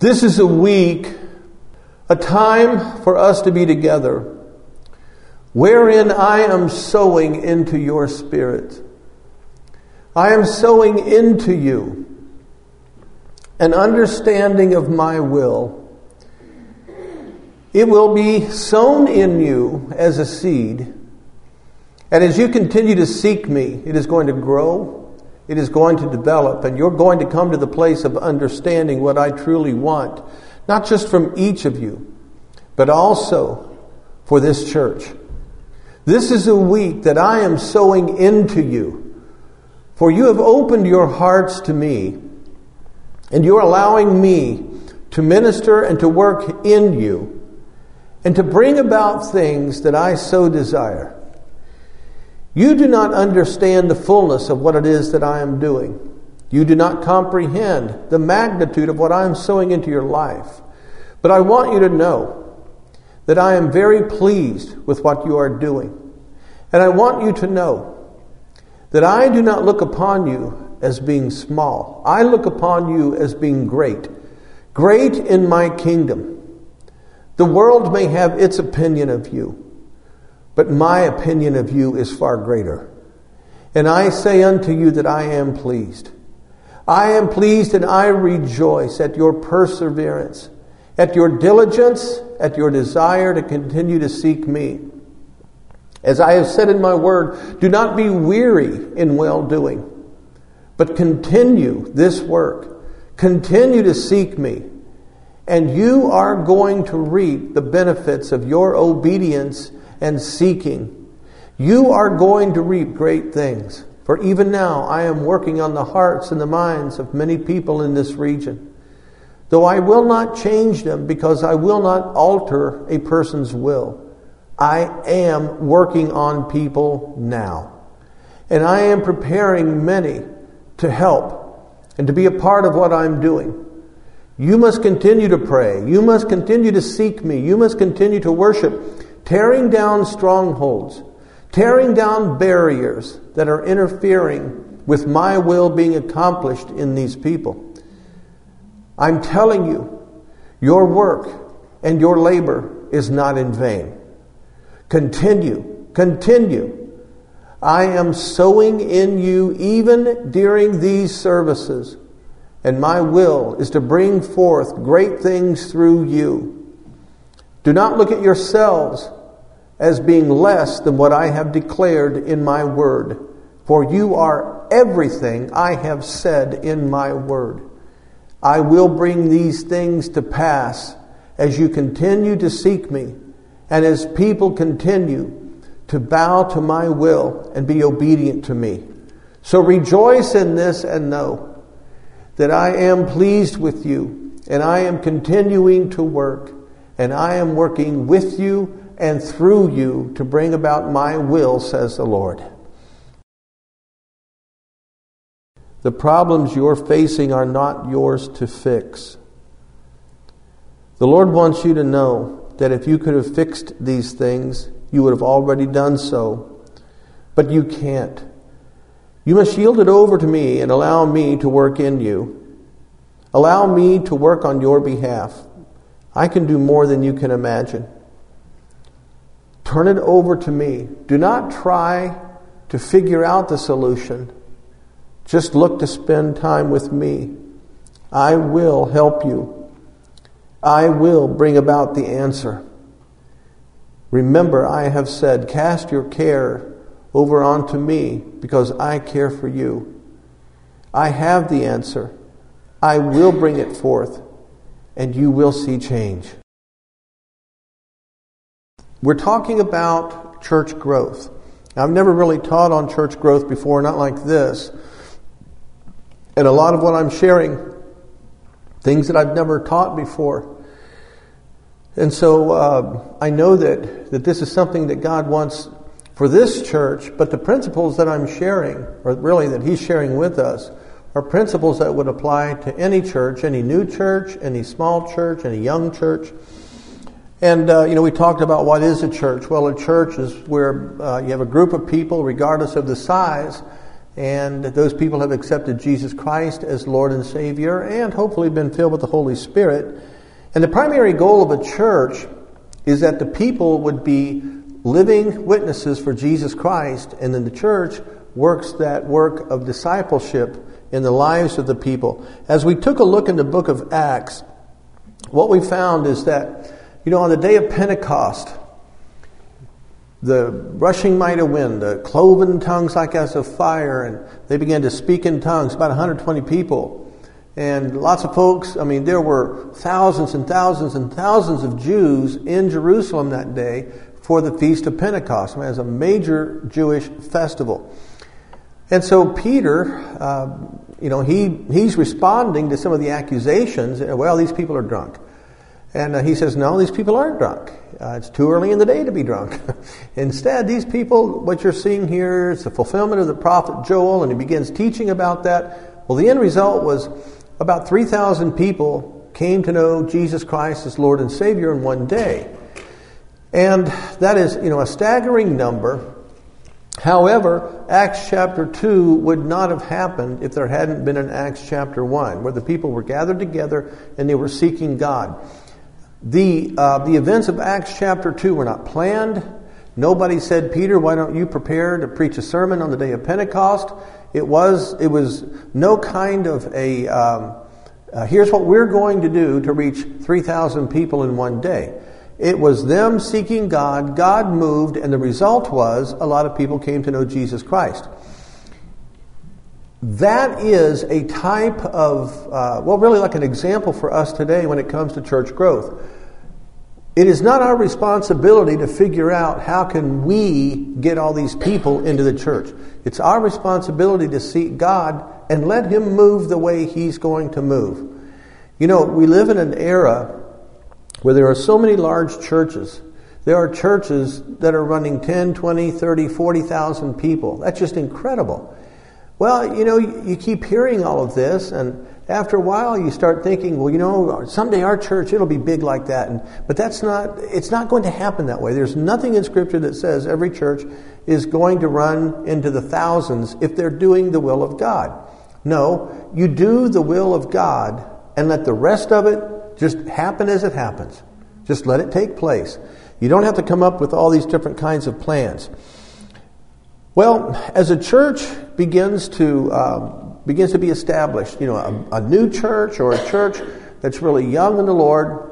This is a week, a time for us to be together, wherein I am sowing into your spirit. I am sowing into you an understanding of my will. It will be sown in you as a seed. And as you continue to seek me, it is going to grow. It is going to develop, and you're going to come to the place of understanding what I truly want, not just from each of you, but also for this church. This is a week that I am sowing into you, for you have opened your hearts to me, and you're allowing me to minister and to work in you, and to bring about things that I so desire. You do not understand the fullness of what it is that I am doing. You do not comprehend the magnitude of what I am sowing into your life. But I want you to know that I am very pleased with what you are doing. And I want you to know that I do not look upon you as being small. I look upon you as being great. Great in my kingdom. The world may have its opinion of you, but my opinion of you is far greater. And I say unto you that I am pleased. I am pleased and I rejoice at your perseverance, at your diligence, at your desire to continue to seek me. As I have said in my word, do not be weary in well-doing, but continue this work. Continue to seek me. And you are going to reap the benefits of your obedience and seeking. You are going to reap great things. For even now I am working on the hearts and the minds of many people in this region. Though I will not change them because I will not alter a person's will. I am working on people now. And I am preparing many to help and to be a part of what I'm doing. You must continue to pray. You must continue to seek me. You must continue to worship. Tearing down strongholds, tearing down barriers that are interfering with my will being accomplished in these people. I'm telling you, your work and your labor is not in vain. Continue. I am sowing in you even during these services, and my will is to bring forth great things through you. Do not look at yourselves as being less than what I have declared in my word, for you are everything I have said in my word. I will bring these things to pass as you continue to seek me, and as people continue to bow to my will and be obedient to me. So rejoice in this and know that I am pleased with you, and I am continuing to work. And I am working with you and through you to bring about my will, says the Lord. The problems you're facing are not yours to fix. The Lord wants you to know that if you could have fixed these things, you would have already done so. But you can't. You must yield it over to me and allow me to work in you. Allow me to work on your behalf. I can do more than you can imagine. Turn it over to me. Do not try to figure out the solution. Just look to spend time with me. I will help you. I will bring about the answer. Remember, I have said, cast your care over onto me because I care for you. I have the answer. I will bring it forth. And you will see change. We're talking about church growth. I've never really taught on church growth before, not like this. And a lot of what I'm sharing, things that I've never taught before. And so I know that this is something that God wants for this church, but the principles that I'm sharing, or really that He's sharing with us, are principles that would apply to any church, any new church, any small church, any young church. And, we talked about what is a church. Well, a church is where you have a group of people, regardless of the size, And those people have accepted Jesus Christ as Lord and Savior and hopefully been filled with the Holy Spirit. And the primary goal of a church is that the people would be living witnesses for Jesus Christ, and then the church works that work of discipleship in the lives of the people. As we took a look in the book of Acts, what we found is that, on the day of Pentecost, the rushing might of wind, the cloven tongues like as of fire, and they began to speak in tongues, about 120 people. And lots of folks, there were thousands and thousands and thousands of Jews in Jerusalem that day for the Feast of Pentecost. It was a major Jewish festival. And so Peter, he's responding to some of the accusations. Well, these people are drunk. And he says, no, these people aren't drunk. It's too early in the day to be drunk. Instead, these people, what you're seeing here is the fulfillment of the prophet Joel, and he begins teaching about that. Well, the end result was about 3,000 people came to know Jesus Christ as Lord and Savior in one day. And that is, a staggering number. However, Acts chapter 2 would not have happened if there hadn't been an Acts chapter 1, where the people were gathered together and they were seeking God. The events of Acts chapter 2 were not planned. Nobody said, Peter, why don't you prepare to preach a sermon on the day of Pentecost? It was no kind of here's what we're going to do to reach 3,000 people in one day. It was them seeking God. God moved, and the result was a lot of people came to know Jesus Christ. That is a type of, really like an example for us today when it comes to church growth. It is not our responsibility to figure out how can we get all these people into the church. It's our responsibility to seek God and let Him move the way He's going to move. We live in an era where there are so many large churches. There are churches that are running 10, 20, 30, 40,000 people. That's just incredible. Well, you keep hearing all of this, and after a while you start thinking, well, someday our church, it'll be big like that. But it's not going to happen that way. There's nothing in Scripture that says every church is going to run into the thousands if they're doing the will of God. No, you do the will of God and let the rest of it just happen as it happens. Just let it take place. You don't have to come up with all these different kinds of plans. Well, as a church begins to be established, a new church or a church that's really young in the Lord,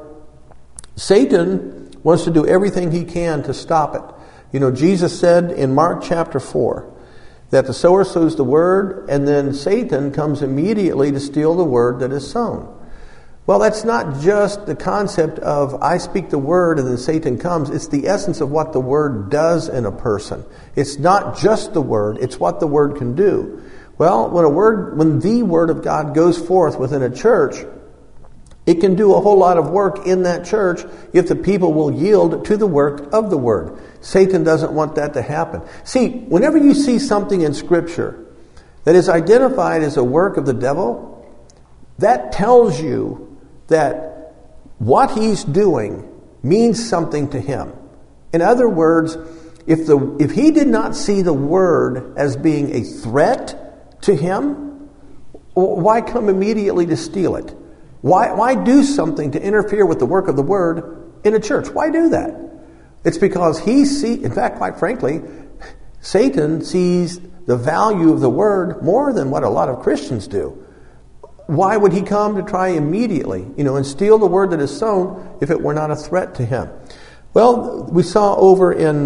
Satan wants to do everything he can to stop it. Jesus said in Mark chapter 4 that the sower sows the word, and then Satan comes immediately to steal the word that is sown. Well, that's not just the concept of I speak the word and then Satan comes. It's the essence of what the word does in a person. It's not just the word, it's what the word can do. Well, when the word of God goes forth within a church, it can do a whole lot of work in that church if the people will yield to the work of the word. Satan doesn't want that to happen. See, whenever you see something in Scripture that is identified as a work of the devil, that tells you that what he's doing means something to him. In other words, if he did not see the word as being a threat to him, why come immediately to steal it? Why do something to interfere with the work of the word in a church? Why do that? It's because in fact, quite frankly, Satan sees the value of the word more than what a lot of Christians do. Why would he come to try immediately, and steal the word that is sown if it were not a threat to him? Well, we saw over in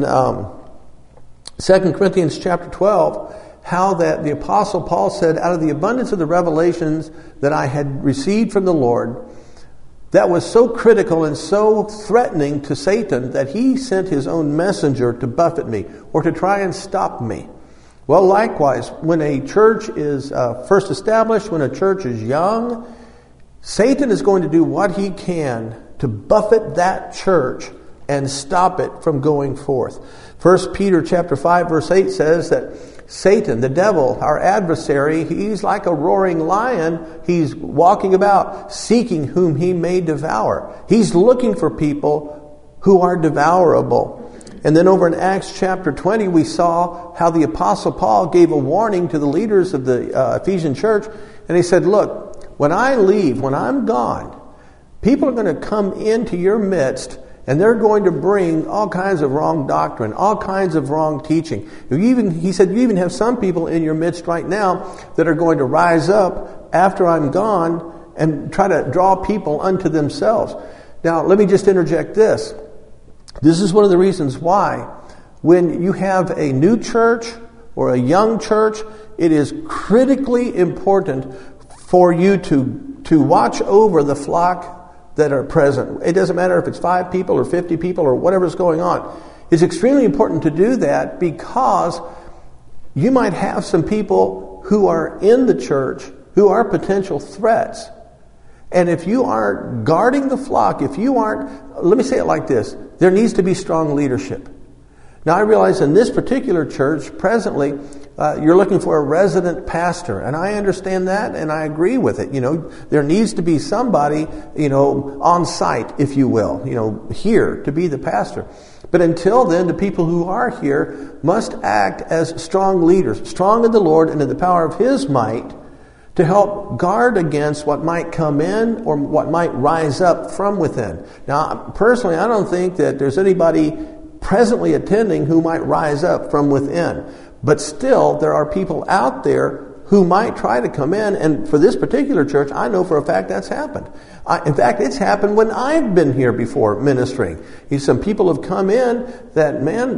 2 Corinthians chapter 12 how that the Apostle Paul said, out of the abundance of the revelations that I had received from the Lord, that was so critical and so threatening to Satan that he sent his own messenger to buffet me or to try and stop me. Well, likewise, when a church is first established, when a church is young, Satan is going to do what he can to buffet that church and stop it from going forth. 1 Peter chapter 5 verse 8 says that Satan, the devil, our adversary, he's like a roaring lion. He's walking about seeking whom he may devour. He's looking for people who are devourable. And then over in Acts chapter 20, we saw how the Apostle Paul gave a warning to the leaders of the Ephesian church. And he said, look, when I leave, when I'm gone, people are going to come into your midst and they're going to bring all kinds of wrong doctrine, all kinds of wrong teaching. He said, you even have some people in your midst right now that are going to rise up after I'm gone and try to draw people unto themselves. Now, let me just interject this. This is one of the reasons why when you have a new church or a young church, it is critically important for you to watch over the flock that are present. It doesn't matter if it's 5 people or 50 people or whatever's going on. It's extremely important to do that because you might have some people who are in the church who are potential threats. And if you aren't guarding the flock, if you aren't, let me say it like this, there needs to be strong leadership. Now I realize in this particular church, presently, you're looking for a resident pastor. And I understand that and I agree with it. There needs to be somebody, on site, if you will, here to be the pastor. But until then, the people who are here must act as strong leaders, strong in the Lord and in the power of His might, to help guard against what might come in or what might rise up from within. Now, personally, I don't think that there's anybody presently attending who might rise up from within. But still, there are people out there who might try to come in. And for this particular church, I know for a fact that's happened. In fact, it's happened when I've been here before ministering. Some people have come in that, man,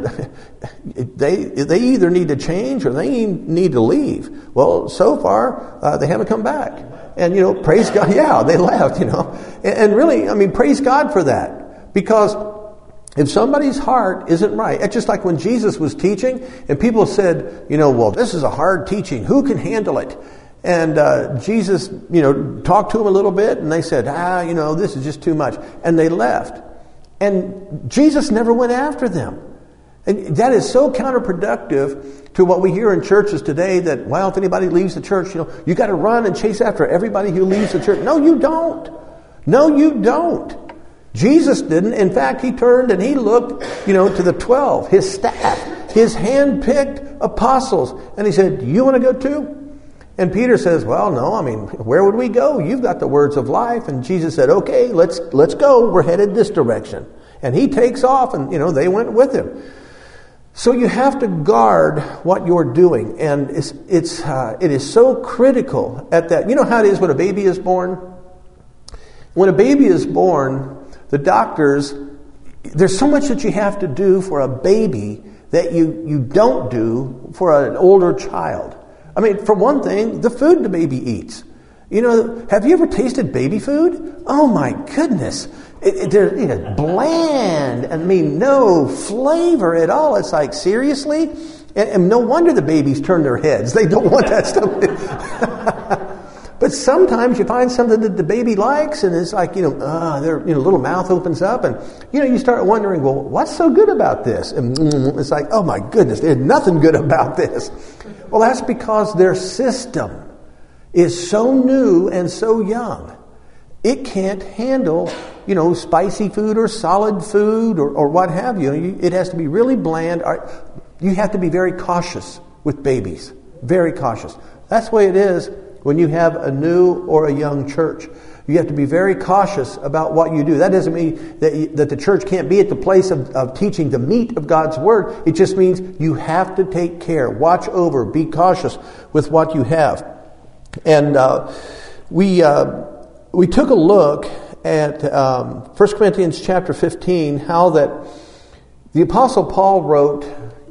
they either need to change or they need to leave. Well, so far, they haven't come back. And, praise God. Yeah, they left, And really, praise God for that. Because if somebody's heart isn't right, it's just like when Jesus was teaching and people said, well, this is a hard teaching. Who can handle it? And Jesus, talked to them a little bit and they said, this is just too much. And they left. And Jesus never went after them. And that is so counterproductive to what we hear in churches today that, well, if anybody leaves the church, you got to run and chase after everybody who leaves the church. No, you don't. No, you don't. Jesus didn't. In fact, He turned and He looked, to the 12, His staff, His hand-picked apostles. And He said, you want to go too? And Peter says, well, no, where would we go? You've got the words of life. And Jesus said, okay, let's go. We're headed this direction. And He takes off and, they went with Him. So you have to guard what you're doing. And it is so critical at that. You know how it is when a baby is born? When a baby is born, the doctors, there's so much that you have to do for a baby that you don't do for an older child. For one thing, the food the baby eats. Have you ever tasted baby food? Oh my goodness. They're bland and no flavor at all. It's like, seriously? And no wonder the babies turn their heads. They don't want that stuff. But sometimes you find something that the baby likes and it's like, their little mouth opens up and, you start wondering, well, what's so good about this? And it's like, oh my goodness, there's nothing good about this. Well, that's because their system is so new and so young. It can't handle, spicy food or solid food or what have you. It has to be really bland. You have to be very cautious with babies. Very cautious. That's the way it is when you have a new or a young church. You have to be very cautious about what you do. That doesn't mean that the church can't be at the place of teaching the meat of God's Word. It just means you have to take care, watch over, be cautious with what you have. And we took a look at 1 Corinthians chapter 15, how that the Apostle Paul wrote,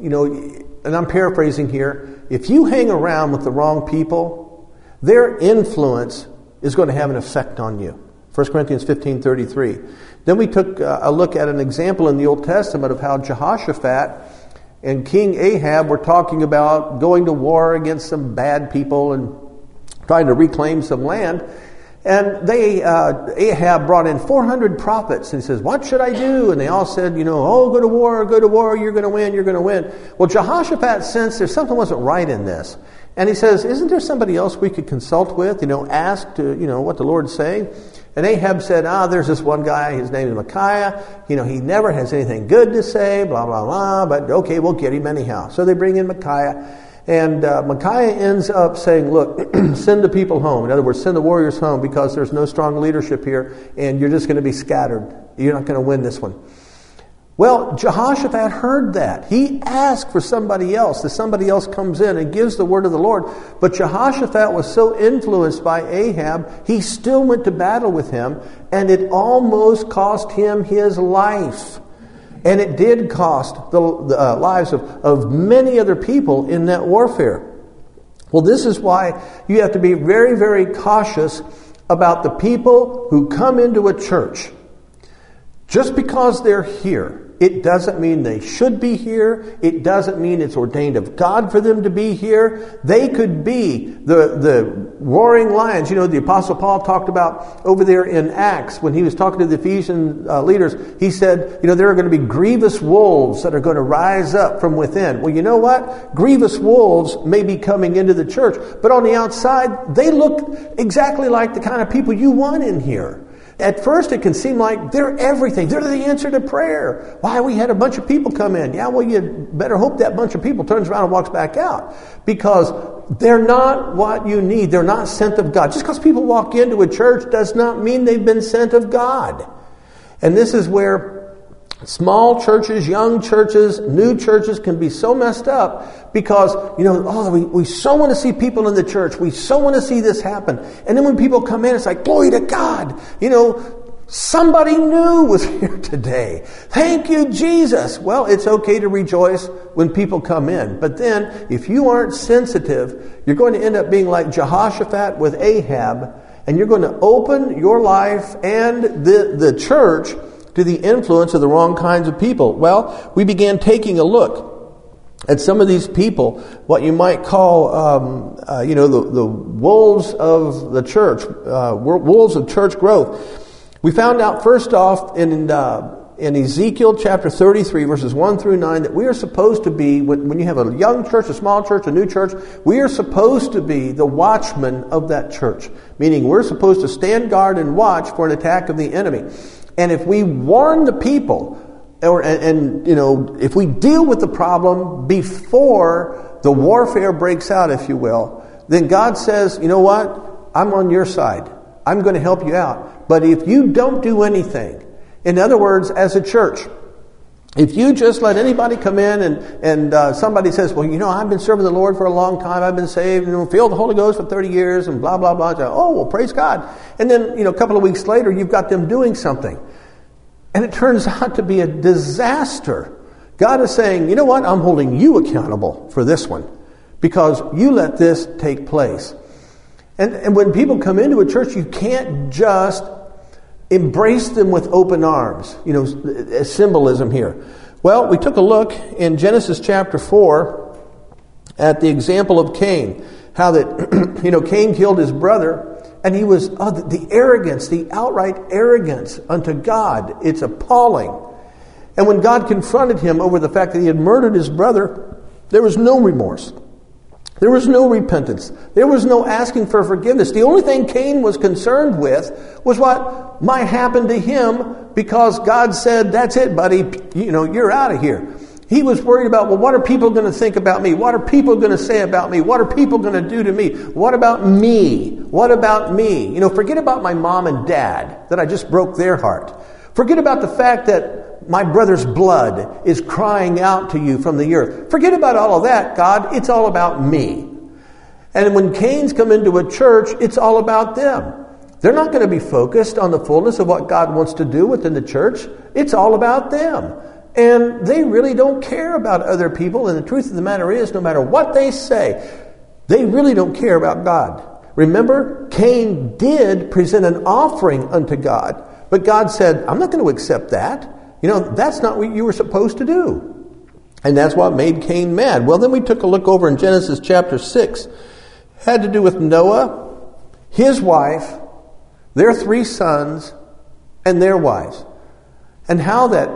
and I'm paraphrasing here, if you hang around with the wrong people, their influence is going to have an effect on you. 1 Corinthians 15:33. Then we took a look at an example in the Old Testament of how Jehoshaphat and King Ahab were talking about going to war against some bad people and trying to reclaim some land. And Ahab brought in 400 prophets and he says, what should I do? And they all said, go to war, you're going to win, you're going to win. Well, Jehoshaphat sensed there's something wasn't right in this. And he says, isn't there somebody else we could consult with, ask to, what the Lord's saying? And Ahab said, there's this one guy, his name is Micaiah. He never has anything good to say, blah, blah, blah, but okay, we'll get him anyhow. So they bring in Micaiah. And Micaiah ends up saying, look, send the people home. In other words, send the warriors home because there's no strong leadership here and you're just going to be scattered. You're not going to win this one. Well, Jehoshaphat heard that. He asked for somebody else. That somebody else comes in and gives the word of the Lord. But Jehoshaphat was so influenced by Ahab, he still went to battle with him, and it almost cost him his life. And it did cost the lives of many other people in that warfare. Well, this is why you have to be very, very cautious about the people who come into a church. Just because they're here, it doesn't mean they should be here. It doesn't mean it's ordained of God for them to be here. They could be the roaring lions. The Apostle Paul talked about over there in Acts when he was talking to the Ephesian leaders. He said, there are going to be grievous wolves that are going to rise up from within. Well, you know what? Grievous wolves may be coming into the church, but on the outside, they look exactly like the kind of people you want in here. At first, it can seem like they're everything. They're the answer to prayer. Why, we had a bunch of people come in. Yeah, well, you better hope that bunch of people turns around and walks back out. Because they're not what you need. They're not sent of God. Just because people walk into a church does not mean they've been sent of God. And this is where small churches, young churches, new churches can be so messed up because, we so want to see people in the church. We so want to see this happen. And then when people come in, it's like, glory to God. Somebody new was here today. Thank you, Jesus. Well, it's okay to rejoice when people come in. But then, if you aren't sensitive, you're going to end up being like Jehoshaphat with Ahab, and you're going to open your life and the church to the influence of the wrong kinds of people. Well, we began taking a look at some of these people, what you might call, the wolves of the church, wolves of church growth. We found out first off in Ezekiel chapter 33, verses 1 through 9, that we are supposed to be, when you have a young church, a small church, a new church, we are supposed to be the watchmen of that church. Meaning we're supposed to stand guard and watch for an attack of the enemy. And if we warn the people, if we deal with the problem before the warfare breaks out, if you will, then God says, you know what? I'm on your side. I'm going to help you out. But if you don't do anything, in other words, as a church, if you just let anybody come in and somebody says, well, I've been serving the Lord for a long time, I've been saved, and filled with the Holy Ghost for 30 years, and blah, blah, blah. Oh, well, praise God. And then, a couple of weeks later, you've got them doing something. And it turns out to be a disaster. God is saying, you know what? I'm holding you accountable for this one because you let this take place. And when people come into a church, you can't just embrace them with open arms. Symbolism here. Well, we took a look in Genesis chapter 4 at the example of Cain. How that, Cain killed his brother, and he was, the arrogance, the outright arrogance unto God. It's appalling. And when God confronted him over the fact that he had murdered his brother, there was no remorse. There was no repentance. There was no asking for forgiveness. The only thing Cain was concerned with was what might happen to him because God said, that's it, buddy. You're out of here. He was worried about, what are people going to think about me? What are people going to say about me? What are people going to do to me? What about me? What about me? Forget about my mom and dad, that I just broke their heart. Forget about the fact that my brother's blood is crying out to you from the earth. Forget about all of that, God. It's all about me. And when Cain's come into a church, it's all about them. They're not going to be focused on the fullness of what God wants to do within the church. It's all about them. And they really don't care about other people. And the truth of the matter is, no matter what they say, they really don't care about God. Remember, Cain did present an offering unto God. But God said, I'm not going to accept that. That's not what you were supposed to do. And that's what made Cain mad. Well, then we took a look over in Genesis chapter 6. It had to do with Noah, his wife, their 3 sons, and their wives. And how that,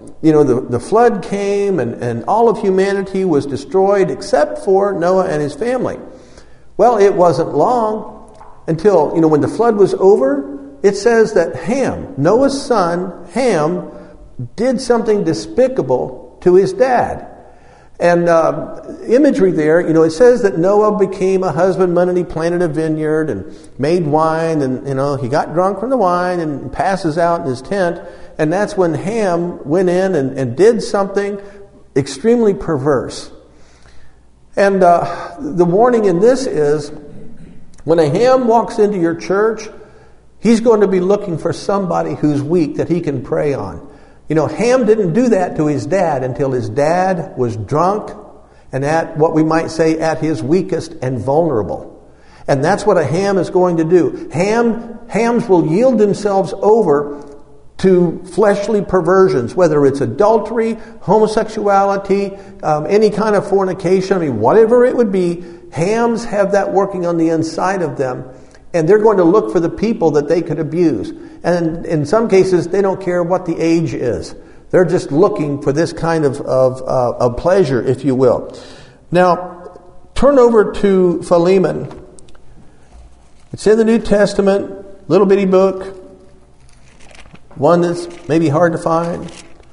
the flood came and all of humanity was destroyed except for Noah and his family. Well, it wasn't long until, when the flood was over, it says that Ham, Noah's son, Ham, did something despicable to his dad. And imagery there, it says that Noah became a husbandman and he planted a vineyard and made wine, and he got drunk from the wine and passes out in his tent. And that's when Ham went in and did something extremely perverse. And the warning in this is, when a Ham walks into your church, he's going to be looking for somebody who's weak that he can prey on. Ham didn't do that to his dad until his dad was drunk and at what we might say at his weakest and vulnerable. And that's what a Ham is going to do. Hams will yield themselves over to fleshly perversions, whether it's adultery, homosexuality, any kind of fornication, whatever it would be. Hams have that working on the inside of them, and they're going to look for the people that they could abuse. And in some cases, they don't care what the age is. They're just looking for this kind of pleasure, if you will. Now, turn over to Philemon. It's in the New Testament, little bitty book, one that's maybe hard to find.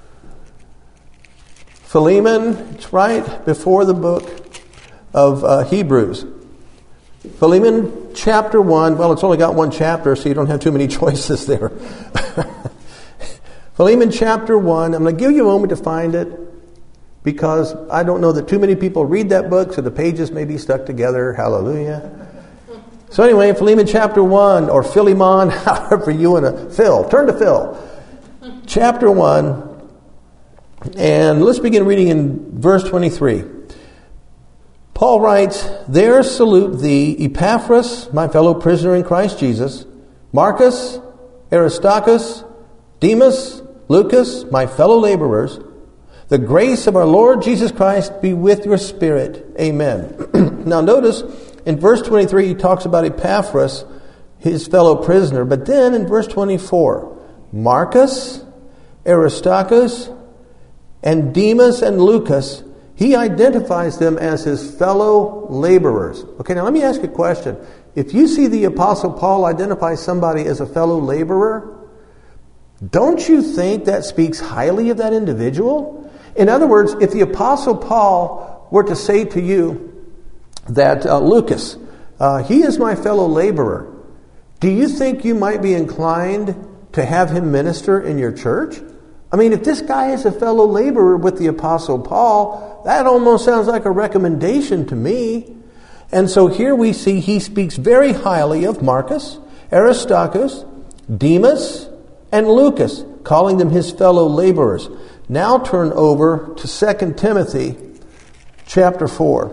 Philemon, it's right before the book of Hebrews. Philemon chapter 1, well, it's only got one chapter, so you don't have too many choices there. Philemon chapter 1, I'm going to give you a moment to find it, because I don't know that too many people read that book, so the pages may be stuck together. Hallelujah. So anyway, Philemon chapter 1, or Philemon, however you want to, Phil, turn to Phil. Chapter 1, and let's begin reading in verse 23. Paul writes, "There salute thee, Epaphras, my fellow prisoner in Christ Jesus, Marcus, Aristarchus, Demas, Lucas, my fellow laborers. The grace of our Lord Jesus Christ be with your spirit. Amen." Now notice, in verse 23, he talks about Epaphras, his fellow prisoner. But then in verse 24, Marcus, Aristarchus, and Demas and Lucas, he identifies them as his fellow laborers. Okay, now let me ask you a question. If you see the Apostle Paul identify somebody as a fellow laborer, don't you think that speaks highly of that individual? In other words, if the Apostle Paul were to say to you that Lucas, he is my fellow laborer, do you think you might be inclined to have him minister in your church? If this guy is a fellow laborer with the Apostle Paul, that almost sounds like a recommendation to me. And so here we see he speaks very highly of Marcus, Aristarchus, Demas, and Lucas, calling them his fellow laborers. Now turn over to 2 Timothy chapter 4.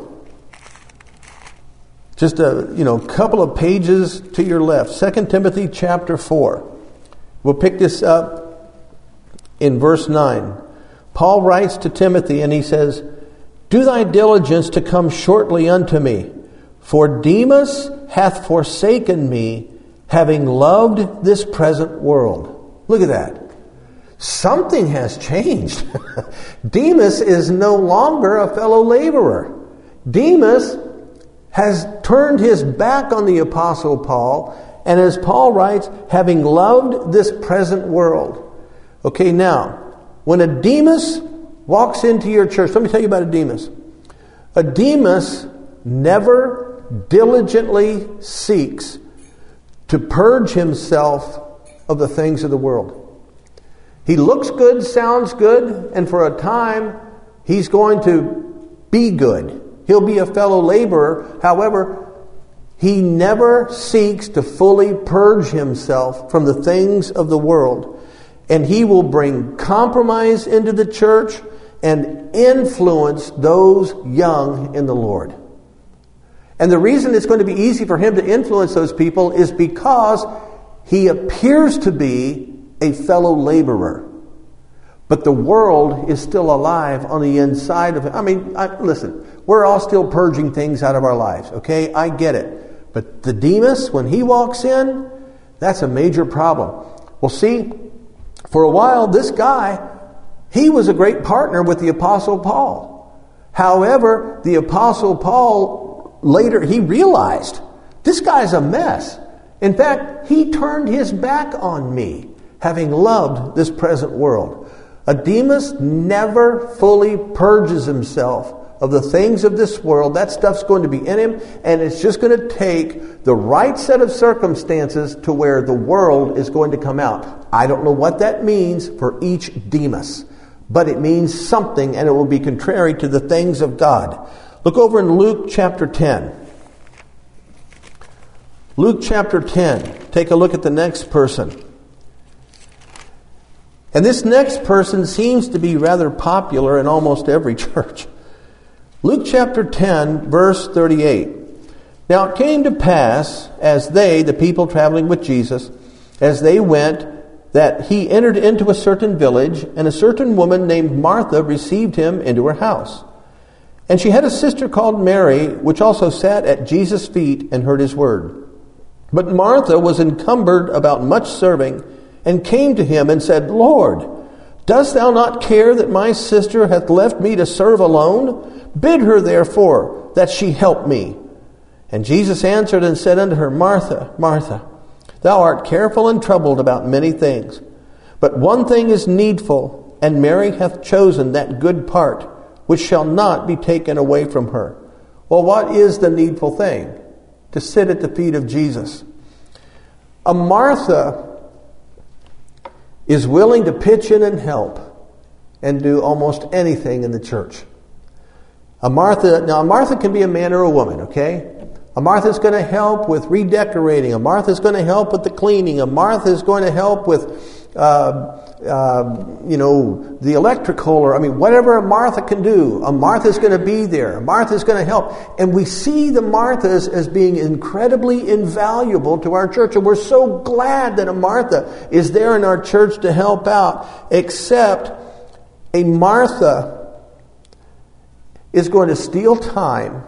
Just a couple of pages to your left. 2 Timothy chapter 4. We'll pick this up in verse 9. Paul writes to Timothy and he says, "Do thy diligence to come shortly unto me, for Demas hath forsaken me, having loved this present world." Look at that. Something has changed. Demas is no longer a fellow laborer. Demas has turned his back on the Apostle Paul, and as Paul writes, having loved this present world. Okay, now, when a Demas walks into your church, let me tell you about a Demas. A Demas never diligently seeks to purge himself of the things of the world. He looks good, sounds good, and for a time, he's going to be good. He'll be a fellow laborer. However, he never seeks to fully purge himself from the things of the world. And he will bring compromise into the church and influence those young in the Lord. And the reason it's going to be easy for him to influence those people is because he appears to be a fellow laborer. But the world is still alive on the inside of him. Listen, we're all still purging things out of our lives, okay? I get it. But the Demas, when he walks in, that's a major problem. Well, see, for a while, this guy, he was a great partner with the Apostle Paul. However, the Apostle Paul, later, he realized, this guy's a mess. In fact, he turned his back on me, having loved this present world. A Demas never fully purges himself of the things of this world. That stuff's going to be in him, and it's just going to take the right set of circumstances to where the world is going to come out. I don't know what that means for each Demas, but it means something, and it will be contrary to the things of God. Look over in Luke chapter 10. Luke chapter 10. Take a look at the next person. And this next person seems to be rather popular in almost every church. Luke chapter 10, verse 38. Now it came to pass, as they, the people traveling with Jesus, as they went, that he entered into a certain village, and a certain woman named Martha received him into her house. And she had a sister called Mary, which also sat at Jesus' feet and heard his word. But Martha was encumbered about much serving, and came to him and said, Lord, dost thou not care that my sister hath left me to serve alone? Bid her therefore that she help me. And Jesus answered and said unto her, Martha, Martha, thou art careful and troubled about many things. But one thing is needful, and Mary hath chosen that good part, which shall not be taken away from her. Well, what is the needful thing? To sit at the feet of Jesus. A Martha is willing to pitch in and help and do almost anything in the church. A Martha can be a man or a woman, okay? A Martha's going to help with redecorating. A Martha's going to help with the cleaning. A Martha's going to help with, the electrical, or whatever a Martha can do. A Martha's going to be there. A Martha's going to help. And we see the Marthas as being incredibly invaluable to our church. And we're so glad that a Martha is there in our church to help out. Except a Martha is going to steal time,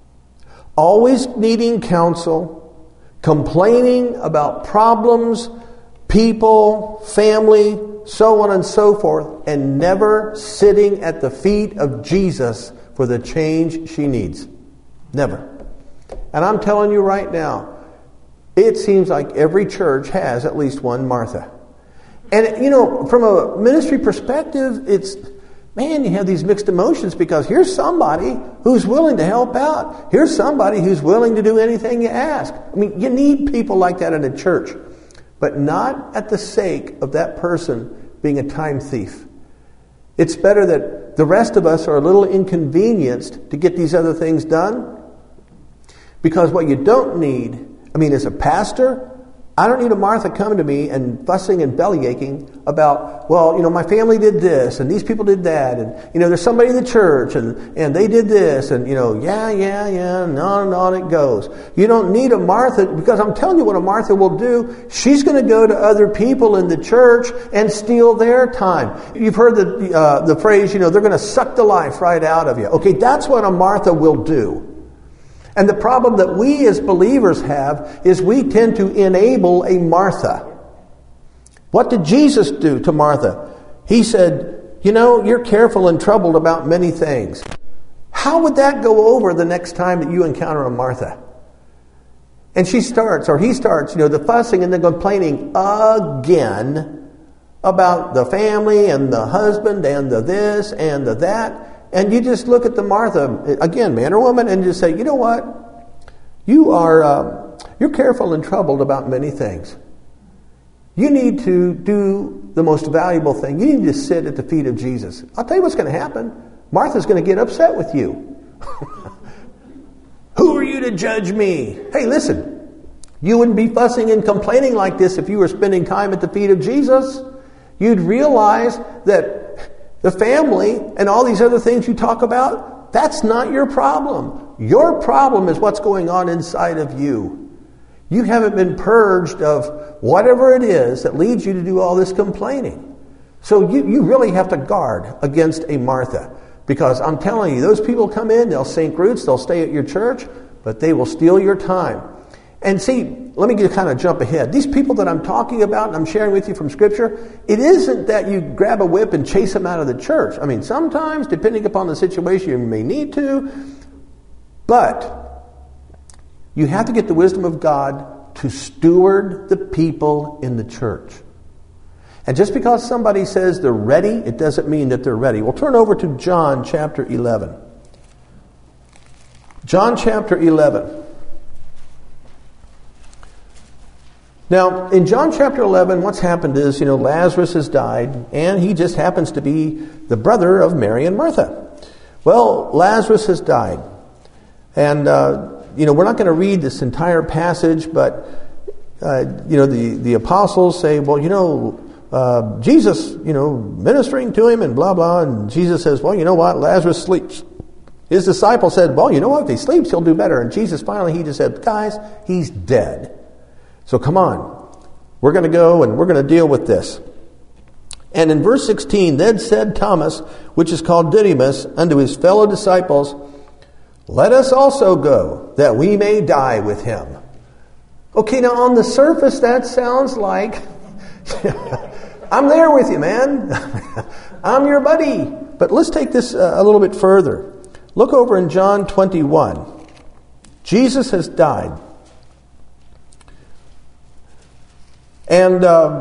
always needing counsel, complaining about problems, people, family, so on and so forth, and never sitting at the feet of Jesus for the change she needs. Never. And I'm telling you right now, it seems like every church has at least one Martha. And, from a ministry perspective, you have these mixed emotions, because here's somebody who's willing to help out. Here's somebody who's willing to do anything you ask. You need people like that in a church, but not at the sake of that person being a time thief. It's better that the rest of us are a little inconvenienced to get these other things done, because what you don't need, as a pastor, I don't need a Martha coming to me and fussing and bellyaching about, my family did this, and these people did that, and, there's somebody in the church, and they did this, and, and on it goes. You don't need a Martha, because I'm telling you what a Martha will do. She's going to go to other people in the church and steal their time. You've heard the phrase, they're going to suck the life right out of you. Okay, that's what a Martha will do. And the problem that we as believers have is we tend to enable a Martha. What did Jesus do to Martha? He said, you're careful and troubled about many things. How would that go over the next time that you encounter a Martha? And he starts, the fussing and the complaining again about the family and the husband and the this and the that. And you just look at the Martha, again, man or woman, and just say, you know what? You're careful and troubled about many things. You need to do the most valuable thing. You need to sit at the feet of Jesus. I'll tell you what's going to happen. Martha's going to get upset with you. Who are you to judge me? Hey, listen, you wouldn't be fussing and complaining like this if you were spending time at the feet of Jesus. You'd realize that the family and all these other things you talk about, that's not your problem. Your problem is what's going on inside of you. You haven't been purged of whatever it is that leads you to do all this complaining. So you really have to guard against a Martha. Because I'm telling you, those people come in, they'll sink roots, they'll stay at your church, but they will steal your time. And see, let me just kind of jump ahead. These people that I'm talking about and I'm sharing with you from Scripture, it isn't that you grab a whip and chase them out of the church. Sometimes, depending upon the situation, you may need to. But you have to get the wisdom of God to steward the people in the church. And just because somebody says they're ready, it doesn't mean that they're ready. We'll turn over to John chapter 11. John chapter 11. Now, in John chapter 11, what's happened is, Lazarus has died, and he just happens to be the brother of Mary and Martha. Well, Lazarus has died. And, we're not going to read this entire passage, but, the apostles say, well, Jesus, ministering to him and blah, blah. And Jesus says, well, you know what? Lazarus sleeps. His disciple said, well, you know what? If he sleeps, he'll do better. And Jesus he just said, guys, he's dead. So come on. We're going to go and we're going to deal with this. And in verse 16, then said Thomas, which is called Didymus, unto his fellow disciples, let us also go, that we may die with him. Okay, now on the surface, that sounds like, I'm there with you, man. I'm your buddy. But let's take this a little bit further. Look over in John 21. Jesus has died. And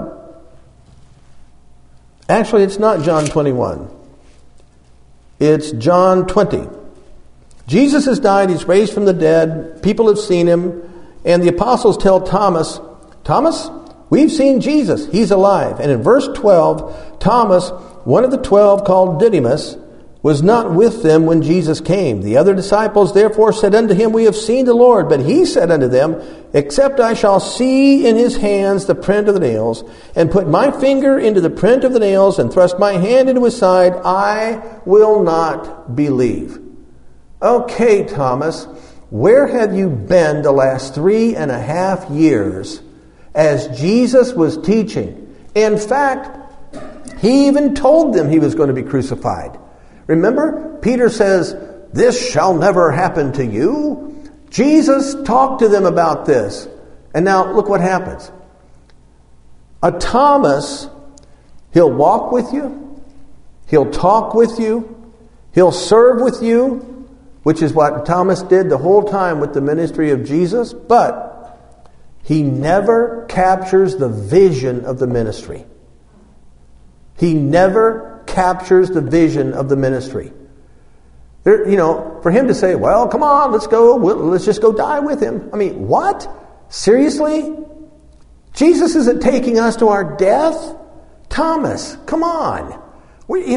actually, it's not John 21. It's John 20. Jesus has died. He's raised from the dead. People have seen him. And the apostles tell Thomas, Thomas, we've seen Jesus. He's alive. And in verse 12, Thomas, one of the 12 called Didymus, was not with them when Jesus came. The other disciples therefore said unto him, we have seen the Lord. But he said unto them, except I shall see in his hands the print of the nails, and put my finger into the print of the nails, and thrust my hand into his side, I will not believe. Okay, Thomas, where have you been the last 3.5 years as Jesus was teaching? In fact, he even told them he was going to be crucified. Remember, Peter says, this shall never happen to you. Jesus talked to them about this. And now look what happens. A Thomas, he'll walk with you. He'll talk with you. He'll serve with you, which is what Thomas did the whole time with the ministry of Jesus. But he never captures the vision of the ministry. He never captures the vision of the ministry. For him to say, well, come on, let's just go die with him. I mean, what? Seriously? Jesus isn't taking us to our death? Thomas, come on. Where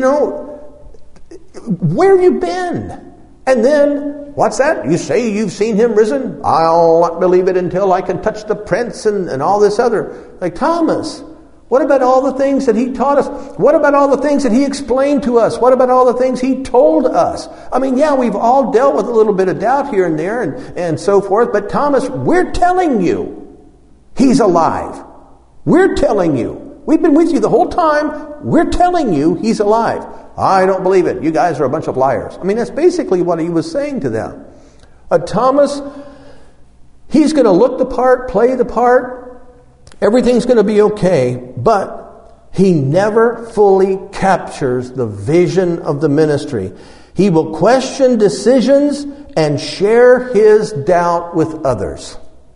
have you been? And then, what's that? You say you've seen him risen? I'll not believe it until I can touch the prints and all this other. Like, Thomas, what about all the things that he taught us? What about all the things that he explained to us? What about all the things he told us? I mean, yeah, we've all dealt with a little bit of doubt here and there and so forth. But Thomas, we're telling you he's alive. We're telling you. We've been with you the whole time. We're telling you he's alive. I don't believe it. You guys are a bunch of liars. I mean, that's basically what he was saying to them. Thomas, he's going to look the part, play the part. Everything's going to be okay, but he never fully captures the vision of the ministry. He will question decisions and share his doubt with others.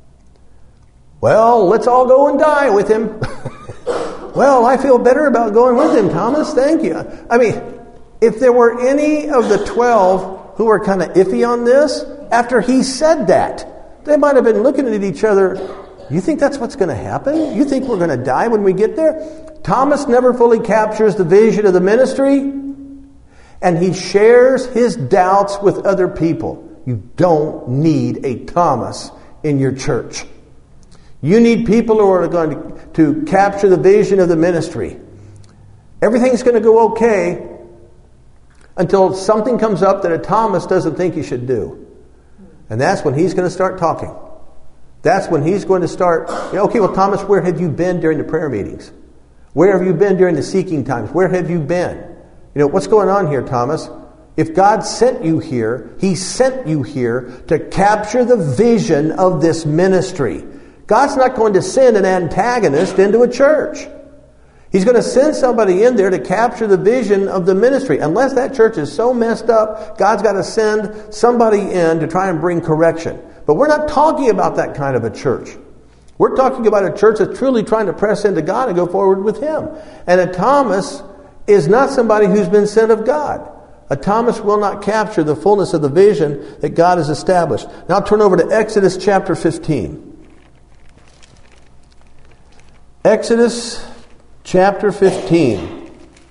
Well, let's all go and die with him. Well, I feel better about going with him, Thomas. Thank you. I mean, if there were any of the 12 who were kind of iffy on this, after he said that, they might have been looking at each other. You think that's what's going to happen? You think we're going to die when we get there? Thomas never fully captures the vision of the ministry, and he shares his doubts with other people. You don't need a Thomas in your church. You need people who are going to capture the vision of the ministry. Everything's going to go okay until something comes up that a Thomas doesn't think you should do. And that's when he's going to start talking. That's when he's going to start, okay, well, Thomas, where have you been during the prayer meetings? Where have you been during the seeking times? Where have you been? What's going on here, Thomas? If God sent you here, he sent you here to capture the vision of this ministry. God's not going to send an antagonist into a church. He's going to send somebody in there to capture the vision of the ministry. Unless that church is so messed up, God's got to send somebody in to try and bring correction. But we're not talking about that kind of a church. We're talking about a church that's truly trying to press into God and go forward with Him. And a Thomas is not somebody who's been sent of God. A Thomas will not capture the fullness of the vision that God has established. Now turn over to Exodus chapter 15. Exodus chapter 15.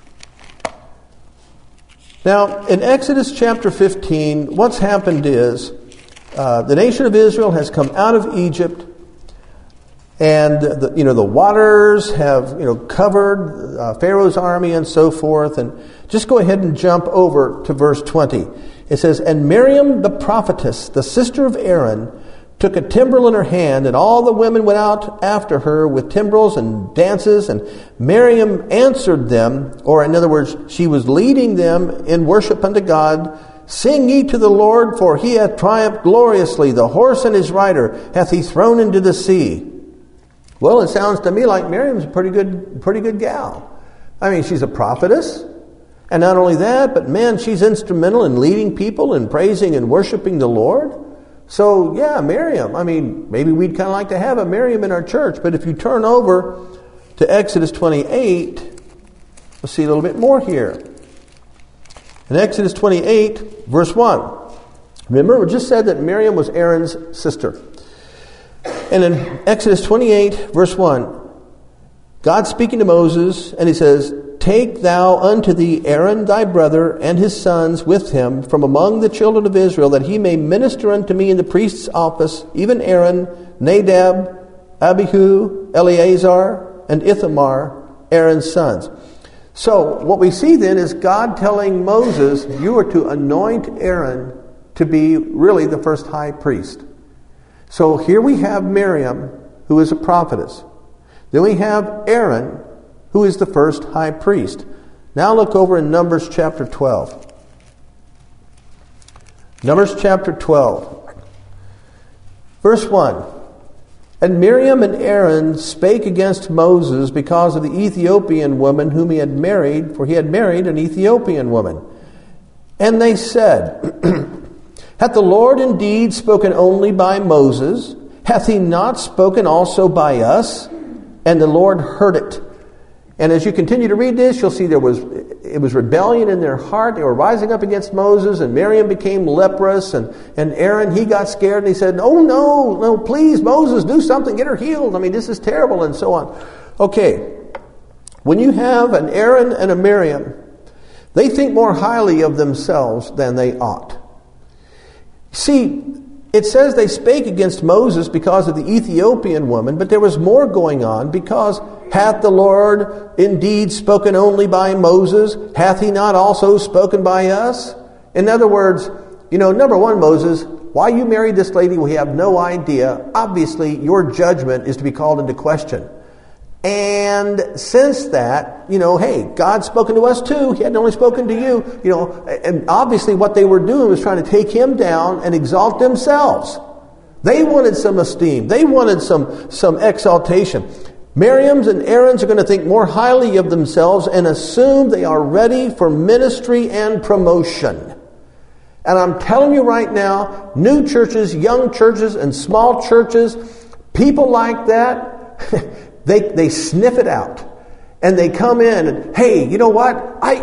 Now, in Exodus chapter 15, what's happened is the nation of Israel has come out of Egypt, and the waters have covered Pharaoh's army and so forth. And just go ahead and jump over to verse 20. It says, "And Miriam the prophetess, the sister of Aaron, took a timbrel in her hand, and all the women went out after her with timbrels and dances. And Miriam answered them," or in other words, she was leading them in worship unto God, "Sing ye to the Lord, for he hath triumphed gloriously. The horse and his rider hath he thrown into the sea." Well, it sounds to me like Miriam's a pretty good gal. I mean, she's a prophetess. And not only that, but man, she's instrumental in leading people in praising and worshiping the Lord. So, yeah, Miriam. I mean, maybe we'd kind of like to have a Miriam in our church. But if you turn over to Exodus 28, we'll see a little bit more here. In Exodus 28, verse 1. Remember, we just said that Miriam was Aaron's sister. And in Exodus 28, verse 1, God speaking to Moses, and he says, "Take thou unto thee Aaron thy brother and his sons with him from among the children of Israel, that he may minister unto me in the priest's office, even Aaron, Nadab, Abihu, Eleazar, and Ithamar, Aaron's sons." So what we see then is God telling Moses, you are to anoint Aaron to be really the first high priest. So here we have Miriam, who is a prophetess. Then we have Aaron, who is the first high priest. Now look over in Numbers chapter 12. Numbers chapter 12. Verse 1. "And Miriam and Aaron spake against Moses because of the Ethiopian woman whom he had married, for he had married an Ethiopian woman. And they said, Hath the Lord indeed spoken only by Moses? Hath he not spoken also by us? And the Lord heard it." And as you continue to read this, you'll see it was rebellion in their heart. They were rising up against Moses, and Miriam became leprous, and Aaron, he got scared, and he said, "Oh, no, please, Moses, do something, get her healed. I mean, this is terrible," and so on. Okay, when you have an Aaron and a Miriam, they think more highly of themselves than they ought. See, it says they spake against Moses because of the Ethiopian woman, but there was more going on, because hath the Lord indeed spoken only by Moses? Hath he not also spoken by us? In other words, number one, Moses, why you married this lady, we have no idea. Obviously, your judgment is to be called into question. And since that, hey, God's spoken to us too. He hadn't only spoken to you, and obviously what they were doing was trying to take him down and exalt themselves. They wanted some esteem. They wanted some exaltation. Miriam's and Aaron's are going to think more highly of themselves and assume they are ready for ministry and promotion. And I'm telling you right now, new churches, young churches, and small churches, people like that, They sniff it out, and they come in and, hey, you know what?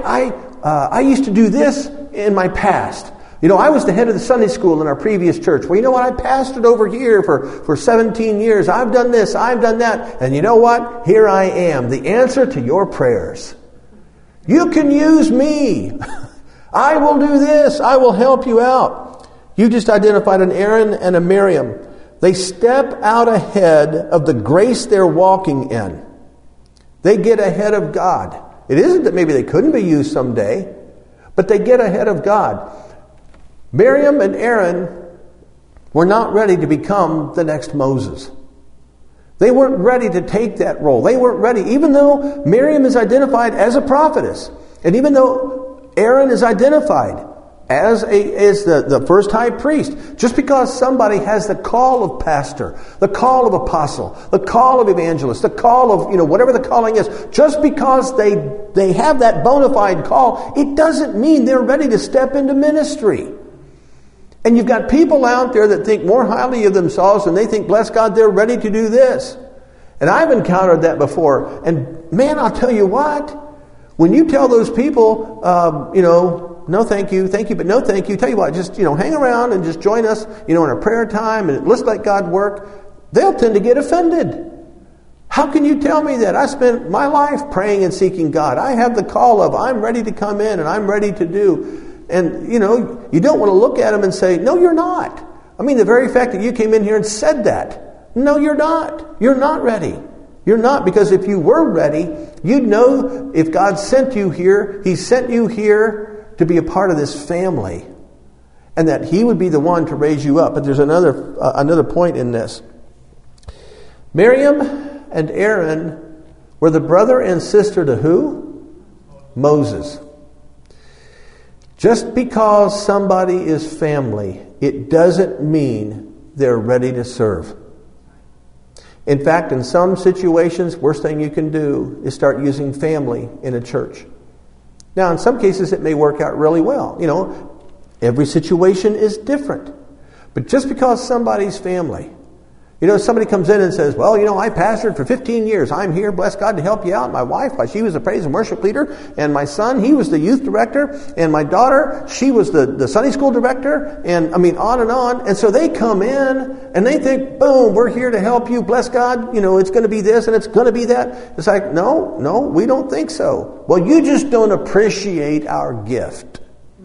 I used to do this in my past. I was the head of the Sunday school in our previous church. Well, you know what? I pastored over here for 17 years. I've done this. I've done that. And you know what? Here I am, the answer to your prayers. You can use me. I will do this. I will help you out. You just identified an Aaron and a Miriam. They step out ahead of the grace they're walking in. They get ahead of God. It isn't that maybe they couldn't be used someday, but they get ahead of God. Miriam and Aaron were not ready to become the next Moses. They weren't ready to take that role. They weren't ready, even though Miriam is identified as a prophetess, and even though Aaron is identified as the first high priest. Just because somebody has the call of pastor, the call of apostle, the call of evangelist, the call of, whatever the calling is, just because they have that bona fide call, it doesn't mean they're ready to step into ministry. And you've got people out there that think more highly of themselves, and they think, bless God, they're ready to do this. And I've encountered that before. And man, I'll tell you what, when you tell those people, no thank you, but no thank you, tell you what, just, hang around and just join us, in a prayer time, and let's let God work, they'll tend to get offended. How can you tell me that? I spent my life praying and seeking God. I have the call of, I'm ready to come in and I'm ready to do. And, you don't want to look at them and say, no, you're not. I mean, the very fact that you came in here and said that, no, you're not. You're not ready. You're not, because if you were ready, you'd know if God sent you here, He sent you here to be a part of this family. And that He would be the one to raise you up. But there's another point in this. Miriam and Aaron were the brother and sister to who? Moses. Just because somebody is family, it doesn't mean they're ready to serve. In fact, in some situations, worst thing you can do is start using family in a church. Now, in some cases, it may work out really well. Every situation is different. But just because somebody's family, somebody comes in and says, well, I pastored for 15 years. I'm here, bless God, to help you out. My wife, she was a praise and worship leader. And my son, he was the youth director. And my daughter, she was the Sunday school director. And on and on. And so they come in and they think, boom, we're here to help you. Bless God. It's going to be this and it's going to be that. It's like, no, we don't think so. Well, you just don't appreciate our gift.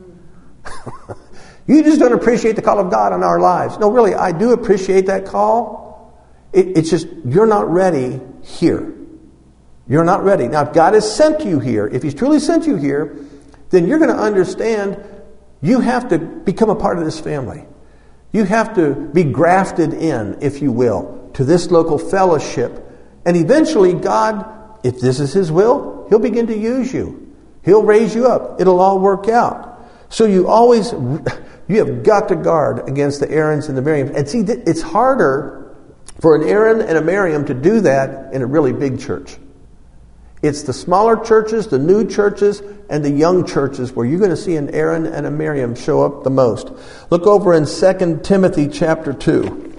You just don't appreciate the call of God on our lives. No, really, I do appreciate that call. It's just, you're not ready here. You're not ready. Now, if God has sent you here, if He's truly sent you here, then you're going to understand you have to become a part of this family. You have to be grafted in, if you will, to this local fellowship. And eventually, God, if this is His will, He'll begin to use you. He'll raise you up. It'll all work out. So you have got to guard against the Aarons and the Miriams. And see, it's harder for an Aaron and a Miriam to do that in a really big church. It's the smaller churches, the new churches, and the young churches where you're going to see an Aaron and a Miriam show up the most. Look over in 2 Timothy chapter 2.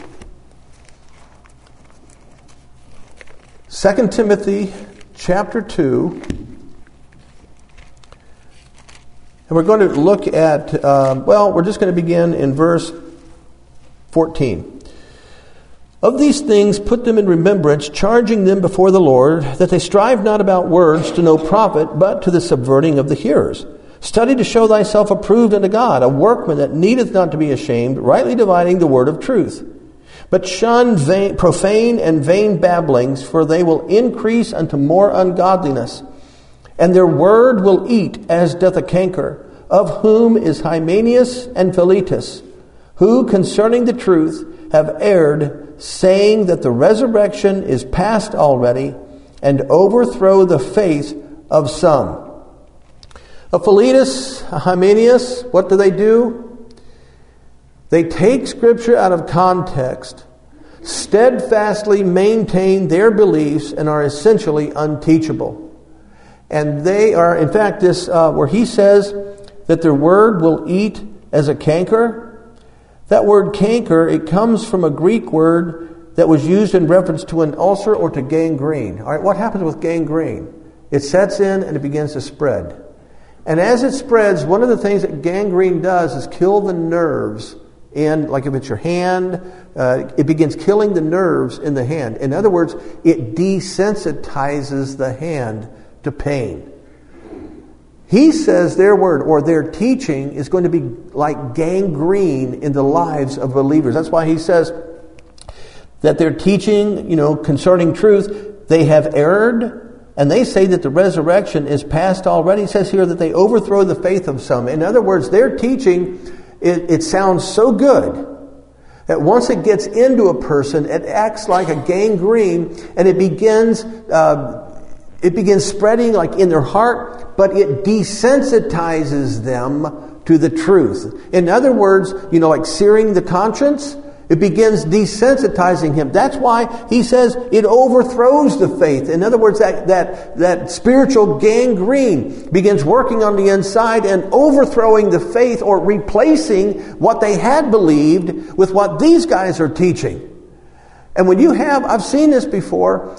2 Timothy chapter 2. And we're going to look at, we're just going to begin in verse 14. Of these things put them in remembrance, charging them before the Lord, that they strive not about words to no profit, but to the subverting of the hearers. Study to show thyself approved unto God, a workman that needeth not to be ashamed, rightly dividing the word of truth. But shun profane and vain babblings, for they will increase unto more ungodliness. And their word will eat as doth a canker, of whom is Hymenaeus and Philetus, who concerning the truth have erred, saying that the resurrection is past already, and overthrow the faith of some. A Philetus, a Hymenaeus, what do? They take Scripture out of context, steadfastly maintain their beliefs, and are essentially unteachable. And they are, in fact, this where he says that their word will eat as a canker. That word canker, it comes from a Greek word that was used in reference to an ulcer or to gangrene. All right, what happens with gangrene? It sets in and it begins to spread. And as it spreads, one of the things that gangrene does is kill the nerves in, like if it's your hand, it begins killing the nerves in the hand. In other words, it desensitizes the hand to pain. He says their word or their teaching is going to be like gangrene in the lives of believers. That's why he says that their teaching, concerning truth, they have erred, and they say that the resurrection is past already. He says here that they overthrow the faith of some. In other words, their teaching, it sounds so good that once it gets into a person, it acts like a gangrene, and it begins spreading like in their heart, but it desensitizes them to the truth. In other words, like searing the conscience, It begins desensitizing him. That's why he says it overthrows the faith. In other words, that spiritual gangrene begins working on the inside and overthrowing the faith, or replacing what they had believed with what these guys are teaching. And when you have, I've seen this before.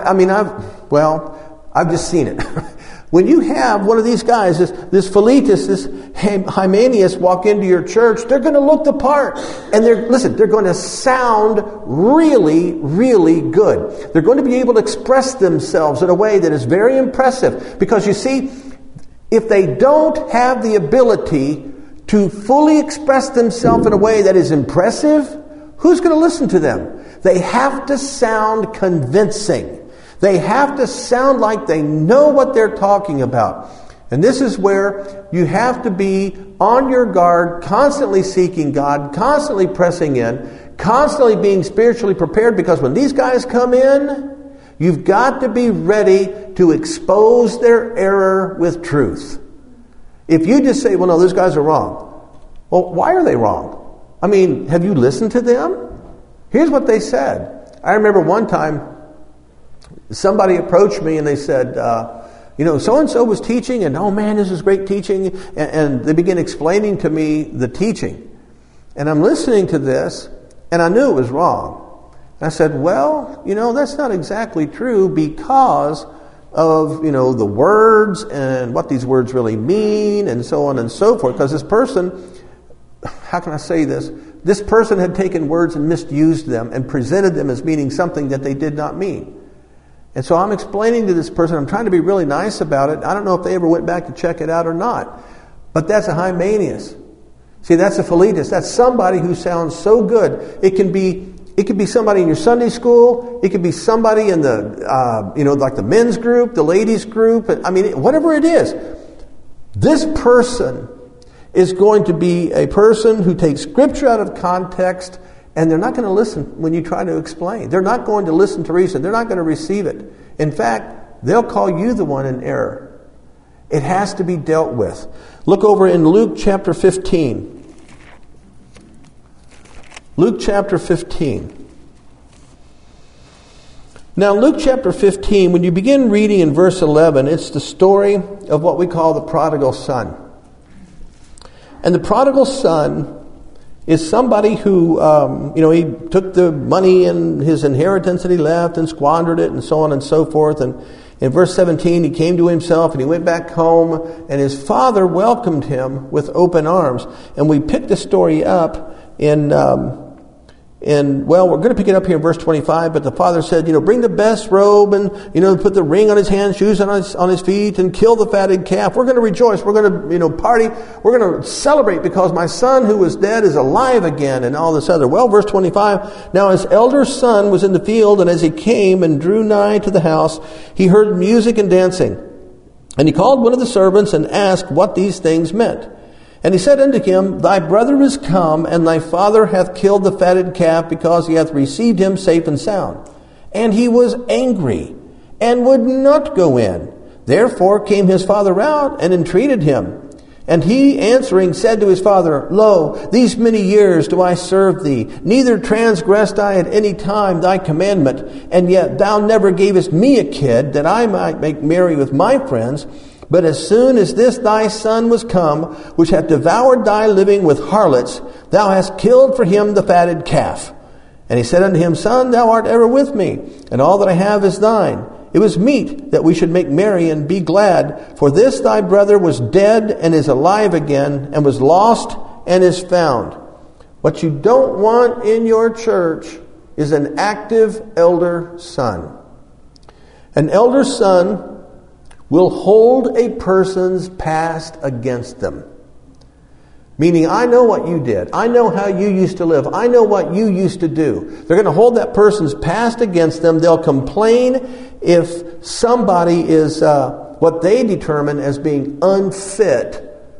I've just seen it. When you have one of these guys, this Philetus, this Hymenaeus, walk into your church, they're going to look the part. And they're going to sound really, really good. They're going to be able to express themselves in a way that is very impressive. Because you see, if they don't have the ability to fully express themselves in a way that is impressive, who's going to listen to them? They have to sound convincing. They have to sound like they know what they're talking about. And this is where you have to be on your guard, constantly seeking God, constantly pressing in, constantly being spiritually prepared, because when these guys come in, you've got to be ready to expose their error with truth. If you just say, well, no, those guys are wrong. Well, why are they wrong? I mean, have you listened to them? Here's what they said. I remember one time, somebody approached me and they said, so-and-so was teaching, and oh man, this is great teaching. And they began explaining to me the teaching. And I'm listening to this, and I knew it was wrong. And I said, well, that's not exactly true, because of, the words and what these words really mean, and so on and so forth. Because this person, how can I say this? This person had taken words and misused them and presented them as meaning something that they did not mean. And so I'm explaining to this person, I'm trying to be really nice about it. I don't know if they ever went back to check it out or not. But that's a Hymenaeus. See, that's a Philetus. That's somebody who sounds so good. It could be somebody in your Sunday school. It could be somebody in the, like the men's group, the ladies group. I mean, whatever it is. This person is going to be a person who takes Scripture out of context, and they're not going to listen when you try to explain. They're not going to listen to reason. They're not going to receive it. In fact, they'll call you the one in error. It has to be dealt with. Look over in Luke chapter 15. Luke chapter 15. Now, Luke chapter 15, when you begin reading in verse 11, it's the story of what we call the prodigal son. And the prodigal son is somebody who, he took the money and his inheritance that he left and squandered it and so on and so forth. And in verse 17, he came to himself and he went back home, and his father welcomed him with open arms. And we picked the story up we're going to pick it up here in verse 25, but the father said, bring the best robe and, put the ring on his hand, shoes on his feet, and kill the fatted calf. We're going to rejoice. We're going to, party. We're going to celebrate because my son who was dead is alive again, and all this other. Well, verse 25, now his elder son was in the field, and as he came and drew nigh to the house, he heard music and dancing. And he called one of the servants and asked what these things meant. And he said unto him, Thy brother is come, and thy father hath killed the fatted calf, because he hath received him safe and sound. And he was angry, and would not go in. Therefore came his father out, and entreated him. And he answering said to his father, Lo, these many years do I serve thee, neither transgressed I at any time thy commandment, and yet thou never gavest me a kid, that I might make merry with my friends. But as soon as this thy son was come, which hath devoured thy living with harlots, thou hast killed for him the fatted calf. And he said unto him, Son, thou art ever with me, and all that I have is thine. It was meet that we should make merry and be glad, for this thy brother was dead and is alive again, and was lost and is found. What you don't want in your church is an active elder son. An elder son will hold a person's past against them. Meaning, I know what you did. I know how you used to live. I know what you used to do. They're going to hold that person's past against them. They'll complain if somebody is what they determine as being unfit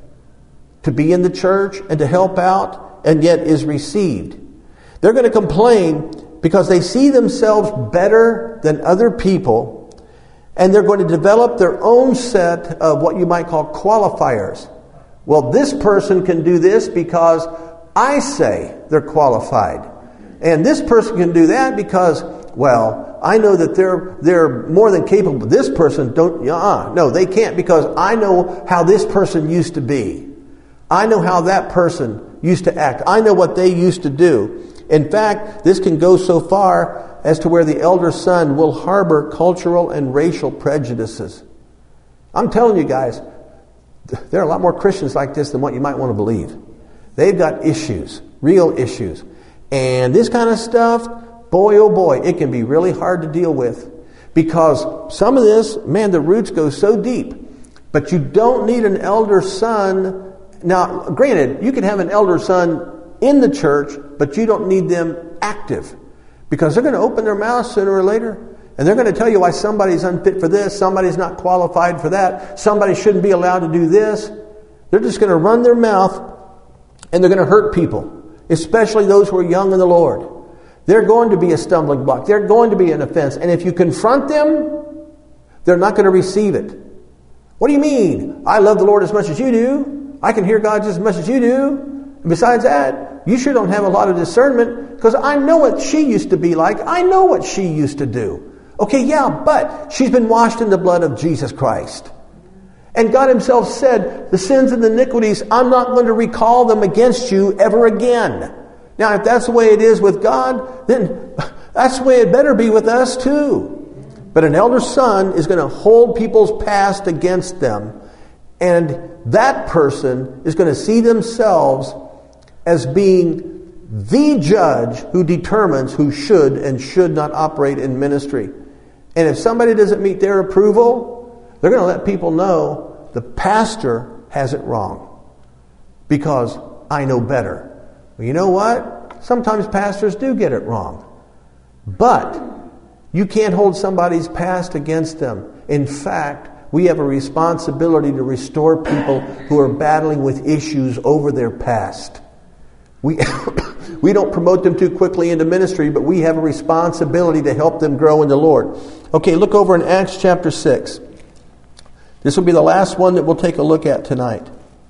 to be in the church and to help out, and yet is received. They're going to complain because they see themselves better than other people, and they're going to develop their own set of what you might call qualifiers. Well, this person can do this because I say they're qualified. And this person can do that because, well, I know that they're more than capable. But this person no, they can't, because I know how this person used to be. I know how that person used to act. I know what they used to do. In fact, this can go so far as to where the elder son will harbor cultural and racial prejudices. I'm telling you guys, there are a lot more Christians like this than what you might want to believe. They've got issues, real issues. And this kind of stuff, boy, oh boy, it can be really hard to deal with. Because some of this, man, the roots go so deep. But you don't need an elder son. Now, granted, you can have an elder son in the church, but you don't need them active. Because they're going to open their mouth sooner or later. And they're going to tell you why somebody's unfit for this, somebody's not qualified for that, somebody shouldn't be allowed to do this. They're just going to run their mouth, and they're going to hurt people, especially those who are young in the Lord. They're going to be a stumbling block. They're going to be an offense. And if you confront them, they're not going to receive it. What do you mean? I love the Lord as much as you do. I can hear God just as much as you do. And besides that, you sure don't have a lot of discernment, because I know what she used to be like. I know what she used to do. Okay, yeah, but she's been washed in the blood of Jesus Christ. And God himself said, the sins and the iniquities, I'm not going to recall them against you ever again. Now, if that's the way it is with God, then that's the way it better be with us too. But an elder son is going to hold people's past against them. And that person is going to see themselves as being the judge who determines who should and should not operate in ministry. And if somebody doesn't meet their approval, they're going to let people know the pastor has it wrong, because I know better. Well, you know what? Sometimes pastors do get it wrong. But you can't hold somebody's past against them. In fact, we have a responsibility to restore people who are battling with issues over their past. We don't promote them too quickly into ministry, but we have a responsibility to help them grow in the Lord. Okay, look over in Acts chapter 6. This will be the last one that we'll take a look at tonight.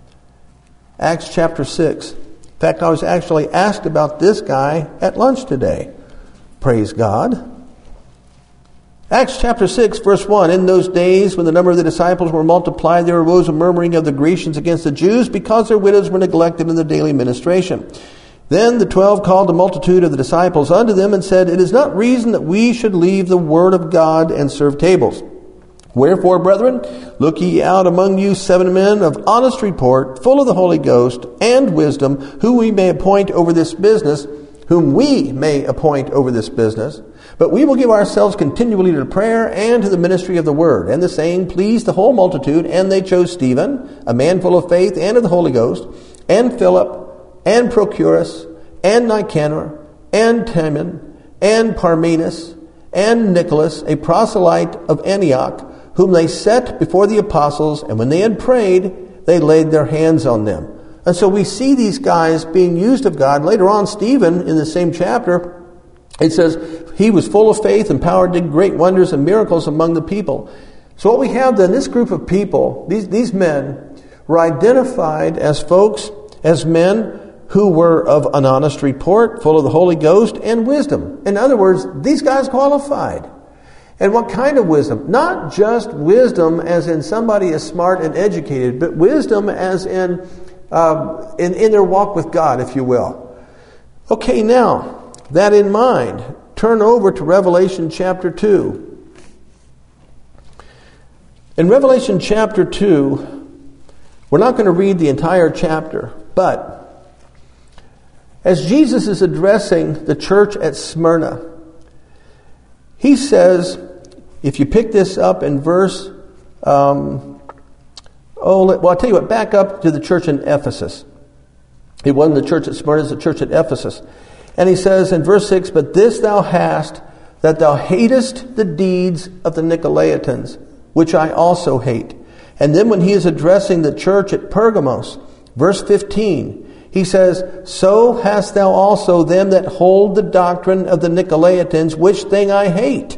Acts chapter 6. In fact, I was actually asked about this guy at lunch today. Praise God. Acts chapter 6, verse 1. In those days, when the number of the disciples were multiplied, there arose a murmuring of the Grecians against the Jews, because their widows were neglected in the daily ministration. Then the 12 called the multitude of the disciples unto them, and said, It is not reason that we should leave the word of God and serve tables. Wherefore, brethren, look ye out among you 7 men of honest report, full of the Holy Ghost and wisdom, whom we may appoint over this business. But we will give ourselves continually to prayer and to the ministry of the word. And the saying pleased the whole multitude, and they chose Stephen, a man full of faith and of the Holy Ghost, and Philip, and Prochorus, and Nicanor, and Timon, and Parmenas, and Nicholas, a proselyte of Antioch, whom they set before the apostles, and when they had prayed, they laid their hands on them. And so we see these guys being used of God. Later on, Stephen, in the same chapter, it says, he was full of faith and power, did great wonders and miracles among the people. So what we have then, this group of people, these men, were identified as folks, as men who were of an honest report, full of the Holy Ghost and wisdom. In other words, these guys qualified. And what kind of wisdom? Not just wisdom as in somebody is smart and educated, but wisdom as in their walk with God, if you will. Okay, now, that in mind, turn over to Revelation chapter 2. In Revelation chapter 2, we're not going to read the entire chapter, but as Jesus is addressing the church at Smyrna, he says, if you pick this up in verse, I'll tell you what, back up to the church in Ephesus. It wasn't the church at Smyrna, it's the church at Ephesus. And he says in verse 6, But this thou hast, that thou hatest the deeds of the Nicolaitans, which I also hate. And then when he is addressing the church at Pergamos, verse 15, he says, So hast thou also them that hold the doctrine of the Nicolaitans, which thing I hate.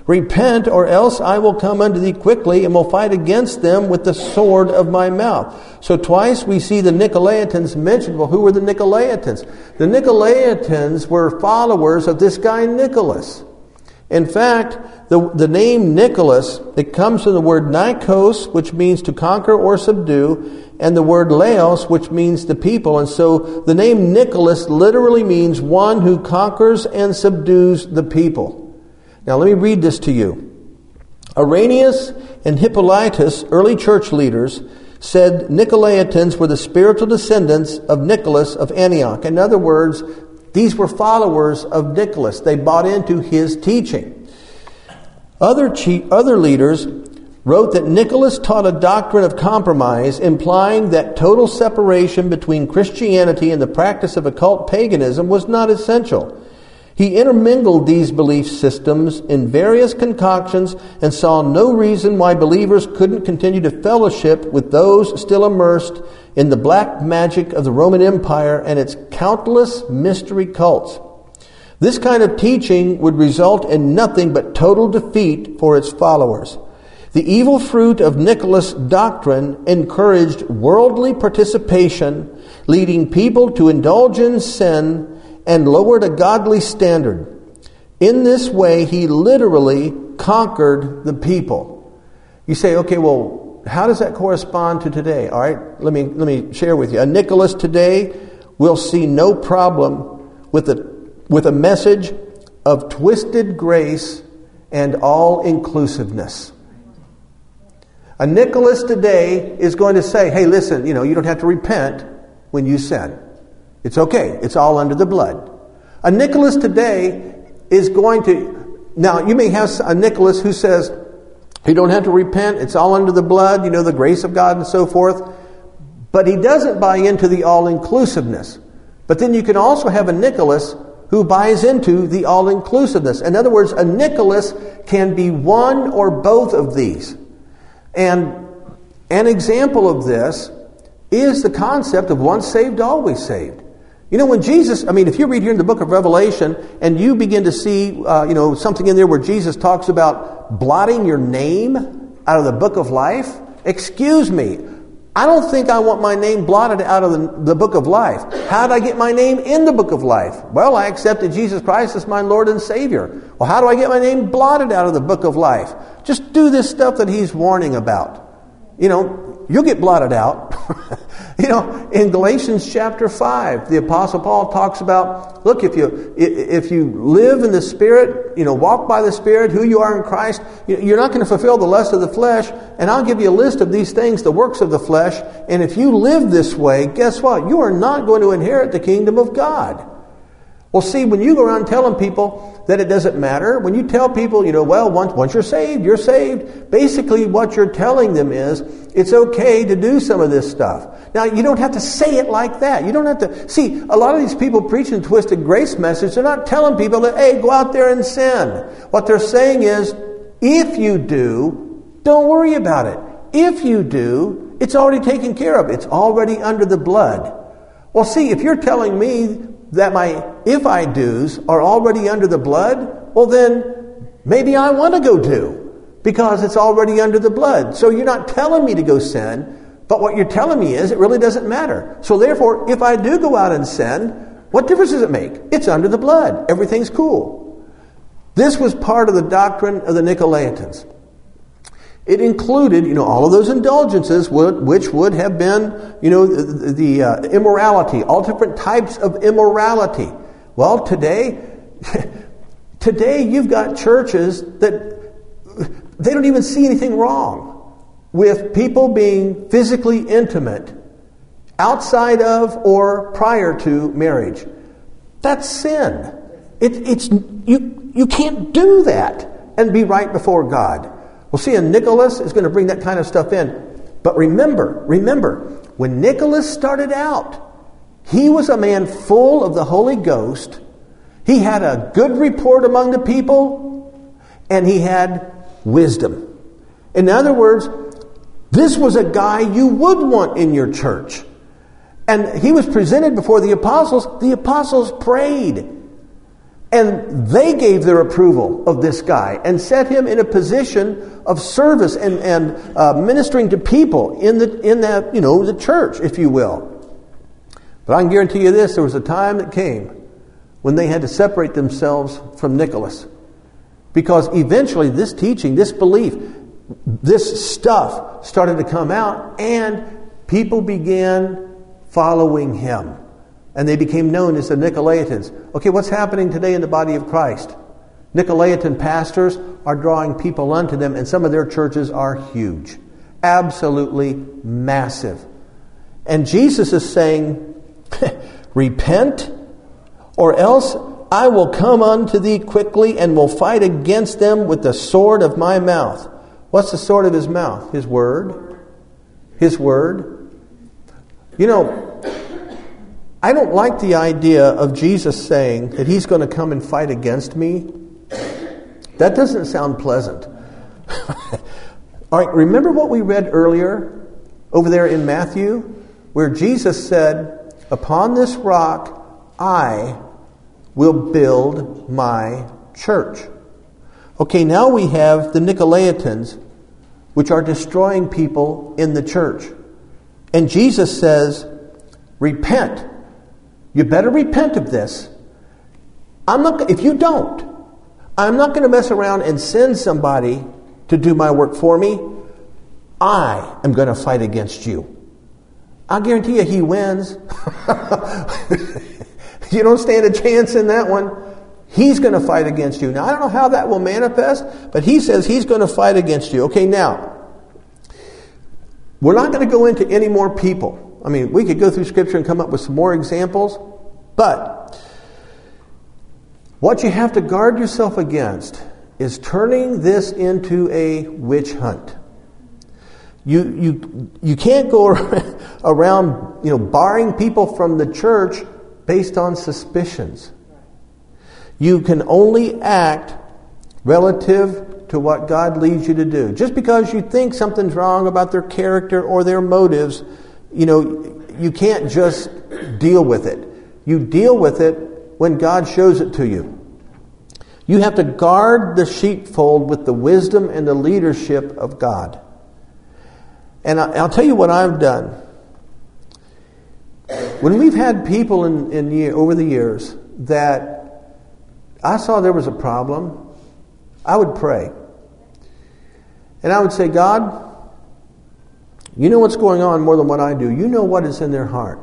Repent, or else I will come unto thee quickly, and will fight against them with the sword of my mouth. So twice we see the Nicolaitans mentioned. Well, who were the Nicolaitans? The Nicolaitans were followers of this guy Nicholas. In fact, the name Nicholas, it comes from the word Nikos, which means to conquer or subdue, and the word Laos, which means the people. And so the name Nicholas literally means one who conquers and subdues the people. Now let me read this to you. Irenaeus and Hippolytus, early church leaders, said Nicolaitans were the spiritual descendants of Nicholas of Antioch. In other words, these were followers of Nicholas. They bought into his teaching. Other leaders wrote that Nicholas taught a doctrine of compromise, implying that total separation between Christianity and the practice of occult paganism was not essential. He intermingled these belief systems in various concoctions and saw no reason why believers couldn't continue to fellowship with those still immersed in the black magic of the Roman Empire and its countless mystery cults. This kind of teaching would result in nothing but total defeat for its followers. The evil fruit of Nicholas' doctrine encouraged worldly participation, leading people to indulge in sin and lowered a godly standard. In this way, he literally conquered the people. You say, okay, well, how does that correspond to today? All right, let me share with you. A Nicholas today will see no problem with a message of twisted grace and all-inclusiveness. A Nicholas today is going to say, hey, listen, you don't have to repent when you sin. It's okay. It's all under the blood. A Nicholas today is going to... Now, you may have a Nicholas who says, you don't have to repent. It's all under the blood, the grace of God and so forth. But he doesn't buy into the all-inclusiveness. But then you can also have a Nicholas who buys into the all-inclusiveness. In other words, a Nicholas can be one or both of these. And an example of this is the concept of once saved, always saved. When Jesus, if you read here in the book of Revelation and you begin to see, something in there where Jesus talks about blotting your name out of the book of life, excuse me, I don't think I want my name blotted out of the book of life. How did I get my name in the book of life? Well, I accepted Jesus Christ as my Lord and Savior. Well, how do I get my name blotted out of the book of life? Just do this stuff that he's warning about. You'll get blotted out. In Galatians chapter 5, the Apostle Paul talks about, look, if you live in the Spirit, walk by the Spirit, who you are in Christ, you're not going to fulfill the lust of the flesh. And I'll give you a list of these things, the works of the flesh. And if you live this way, guess what? You are not going to inherit the kingdom of God. Well, see, when you go around telling people that it doesn't matter, when you tell people, once you're saved, basically what you're telling them is, it's okay to do some of this stuff. Now, you don't have to say it like that. You don't have to... See, a lot of these people preaching a twisted grace message, they're not telling people that, hey, go out there and sin. What they're saying is, if you do, don't worry about it. If you do, it's already taken care of. It's already under the blood. Well, see, if you're telling me that my if I do's are already under the blood, well then maybe I want to go do, because it's already under the blood. So you're not telling me to go sin, but what you're telling me is it really doesn't matter. So therefore, if I do go out and sin, what difference does it make? It's under the blood. Everything's cool. This was part of the doctrine of the Nicolaitans. It included, all of those indulgences, which would have been, the immorality, all different types of immorality. Well, today you've got churches that they don't even see anything wrong with people being physically intimate outside of or prior to marriage. That's sin. You can't do that and be right before God. Well, see, and Nicholas is going to bring that kind of stuff in. But remember, when Nicholas started out, he was a man full of the Holy Ghost. He had a good report among the people, and he had wisdom. In other words, this was a guy you would want in your church. And he was presented before the apostles. The apostles prayed. And they gave their approval of this guy and set him in a position of service and ministering to people in that the church, if you will. But I can guarantee you this, there was a time that came when they had to separate themselves from Nicholas. Because eventually this teaching, this belief, this stuff started to come out and people began following him. And they became known as the Nicolaitans. Okay, what's happening today in the body of Christ? Nicolaitan pastors are drawing people unto them, and some of their churches are huge. Absolutely massive. And Jesus is saying, repent, or else I will come unto thee quickly and will fight against them with the sword of my mouth. What's the sword of his mouth? His word. His word. I don't like the idea of Jesus saying that he's going to come and fight against me. That doesn't sound pleasant. All right, remember what we read earlier over there in Matthew, where Jesus said, upon this rock I will build my church. Okay, now we have the Nicolaitans, which are destroying people in the church. And Jesus says, repent. You better repent of this. If you don't, I'm not going to mess around and send somebody to do my work for me. I am going to fight against you. I'll guarantee you he wins. You don't stand a chance in that one. He's going to fight against you. Now, I don't know how that will manifest, but he says he's going to fight against you. Okay, now, we're not going to go into any more people. I mean, we could go through Scripture and come up with some more examples, but what you have to guard yourself against is turning this into a witch hunt. You can't go around barring people from the church based on suspicions. You can only act relative to what God leads you to do. Just because you think something's wrong about their character or their motives, you can't just deal with it. You deal with it when God shows it to you. You have to guard the sheepfold with the wisdom and the leadership of God. And I'll tell you what I've done. When we've had people over the years that I saw there was a problem, I would pray. And I would say, God, you know what's going on more than what I do. You know what is in their heart.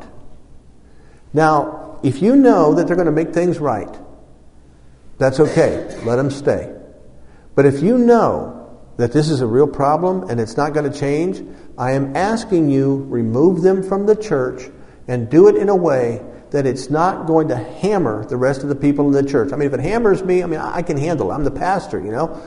Now, if you know that they're going to make things right, that's okay. Let them stay. But if you know that this is a real problem and it's not going to change, I am asking you, remove them from the church and do it in a way that it's not going to hammer the rest of the people in the church. I mean, if it hammers me, I can handle it. I'm the pastor,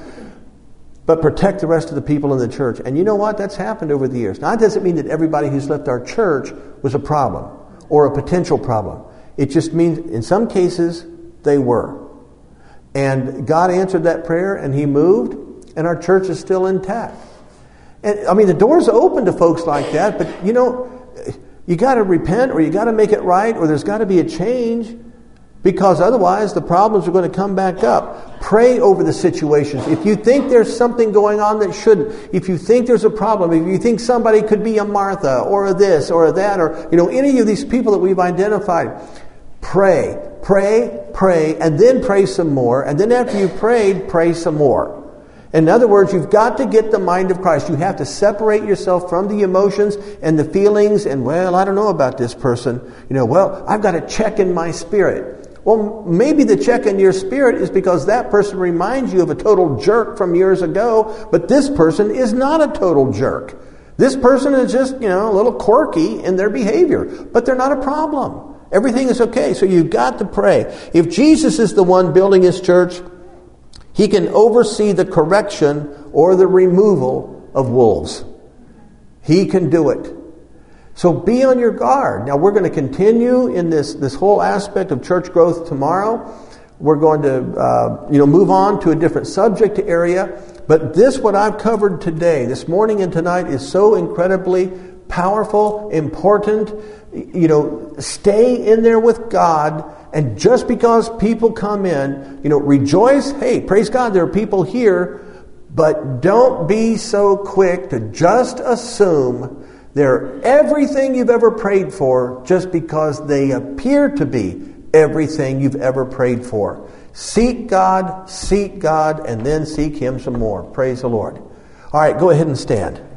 But protect the rest of the people in the church. And you know what? That's happened over the years. Now, that doesn't mean that everybody who's left our church was a problem or a potential problem. It just means in some cases they were. And God answered that prayer and he moved and our church is still intact. And the door's open to folks like that, but you got to repent or you got to make it right or there's got to be a change. Because otherwise the problems are going to come back up. Pray over the situations. If you think there's something going on that shouldn't, if you think there's a problem, if you think somebody could be a Martha or a this or a that or any of these people that we've identified, pray, and then pray some more. And then after you've prayed, pray some more. In other words, you've got to get the mind of Christ. You have to separate yourself from the emotions and the feelings and, I don't know about this person. I've got to check in my spirit. Well, maybe the check in your spirit is because that person reminds you of a total jerk from years ago, but this person is not a total jerk. This person is just, a little quirky in their behavior, but they're not a problem. Everything is okay, so you've got to pray. If Jesus is the one building his church, he can oversee the correction or the removal of wolves. He can do it. So be on your guard. Now we're going to continue in this whole aspect of church growth tomorrow. We're going to move on to a different subject area. But what I've covered today, this morning and tonight, is so incredibly powerful, important. Stay in there with God And just because people come in, rejoice. Hey, praise God, there are people here. But don't be so quick to just assume they're everything you've ever prayed for just because they appear to be everything you've ever prayed for. Seek God, and then seek Him some more. Praise the Lord. All right, go ahead and stand.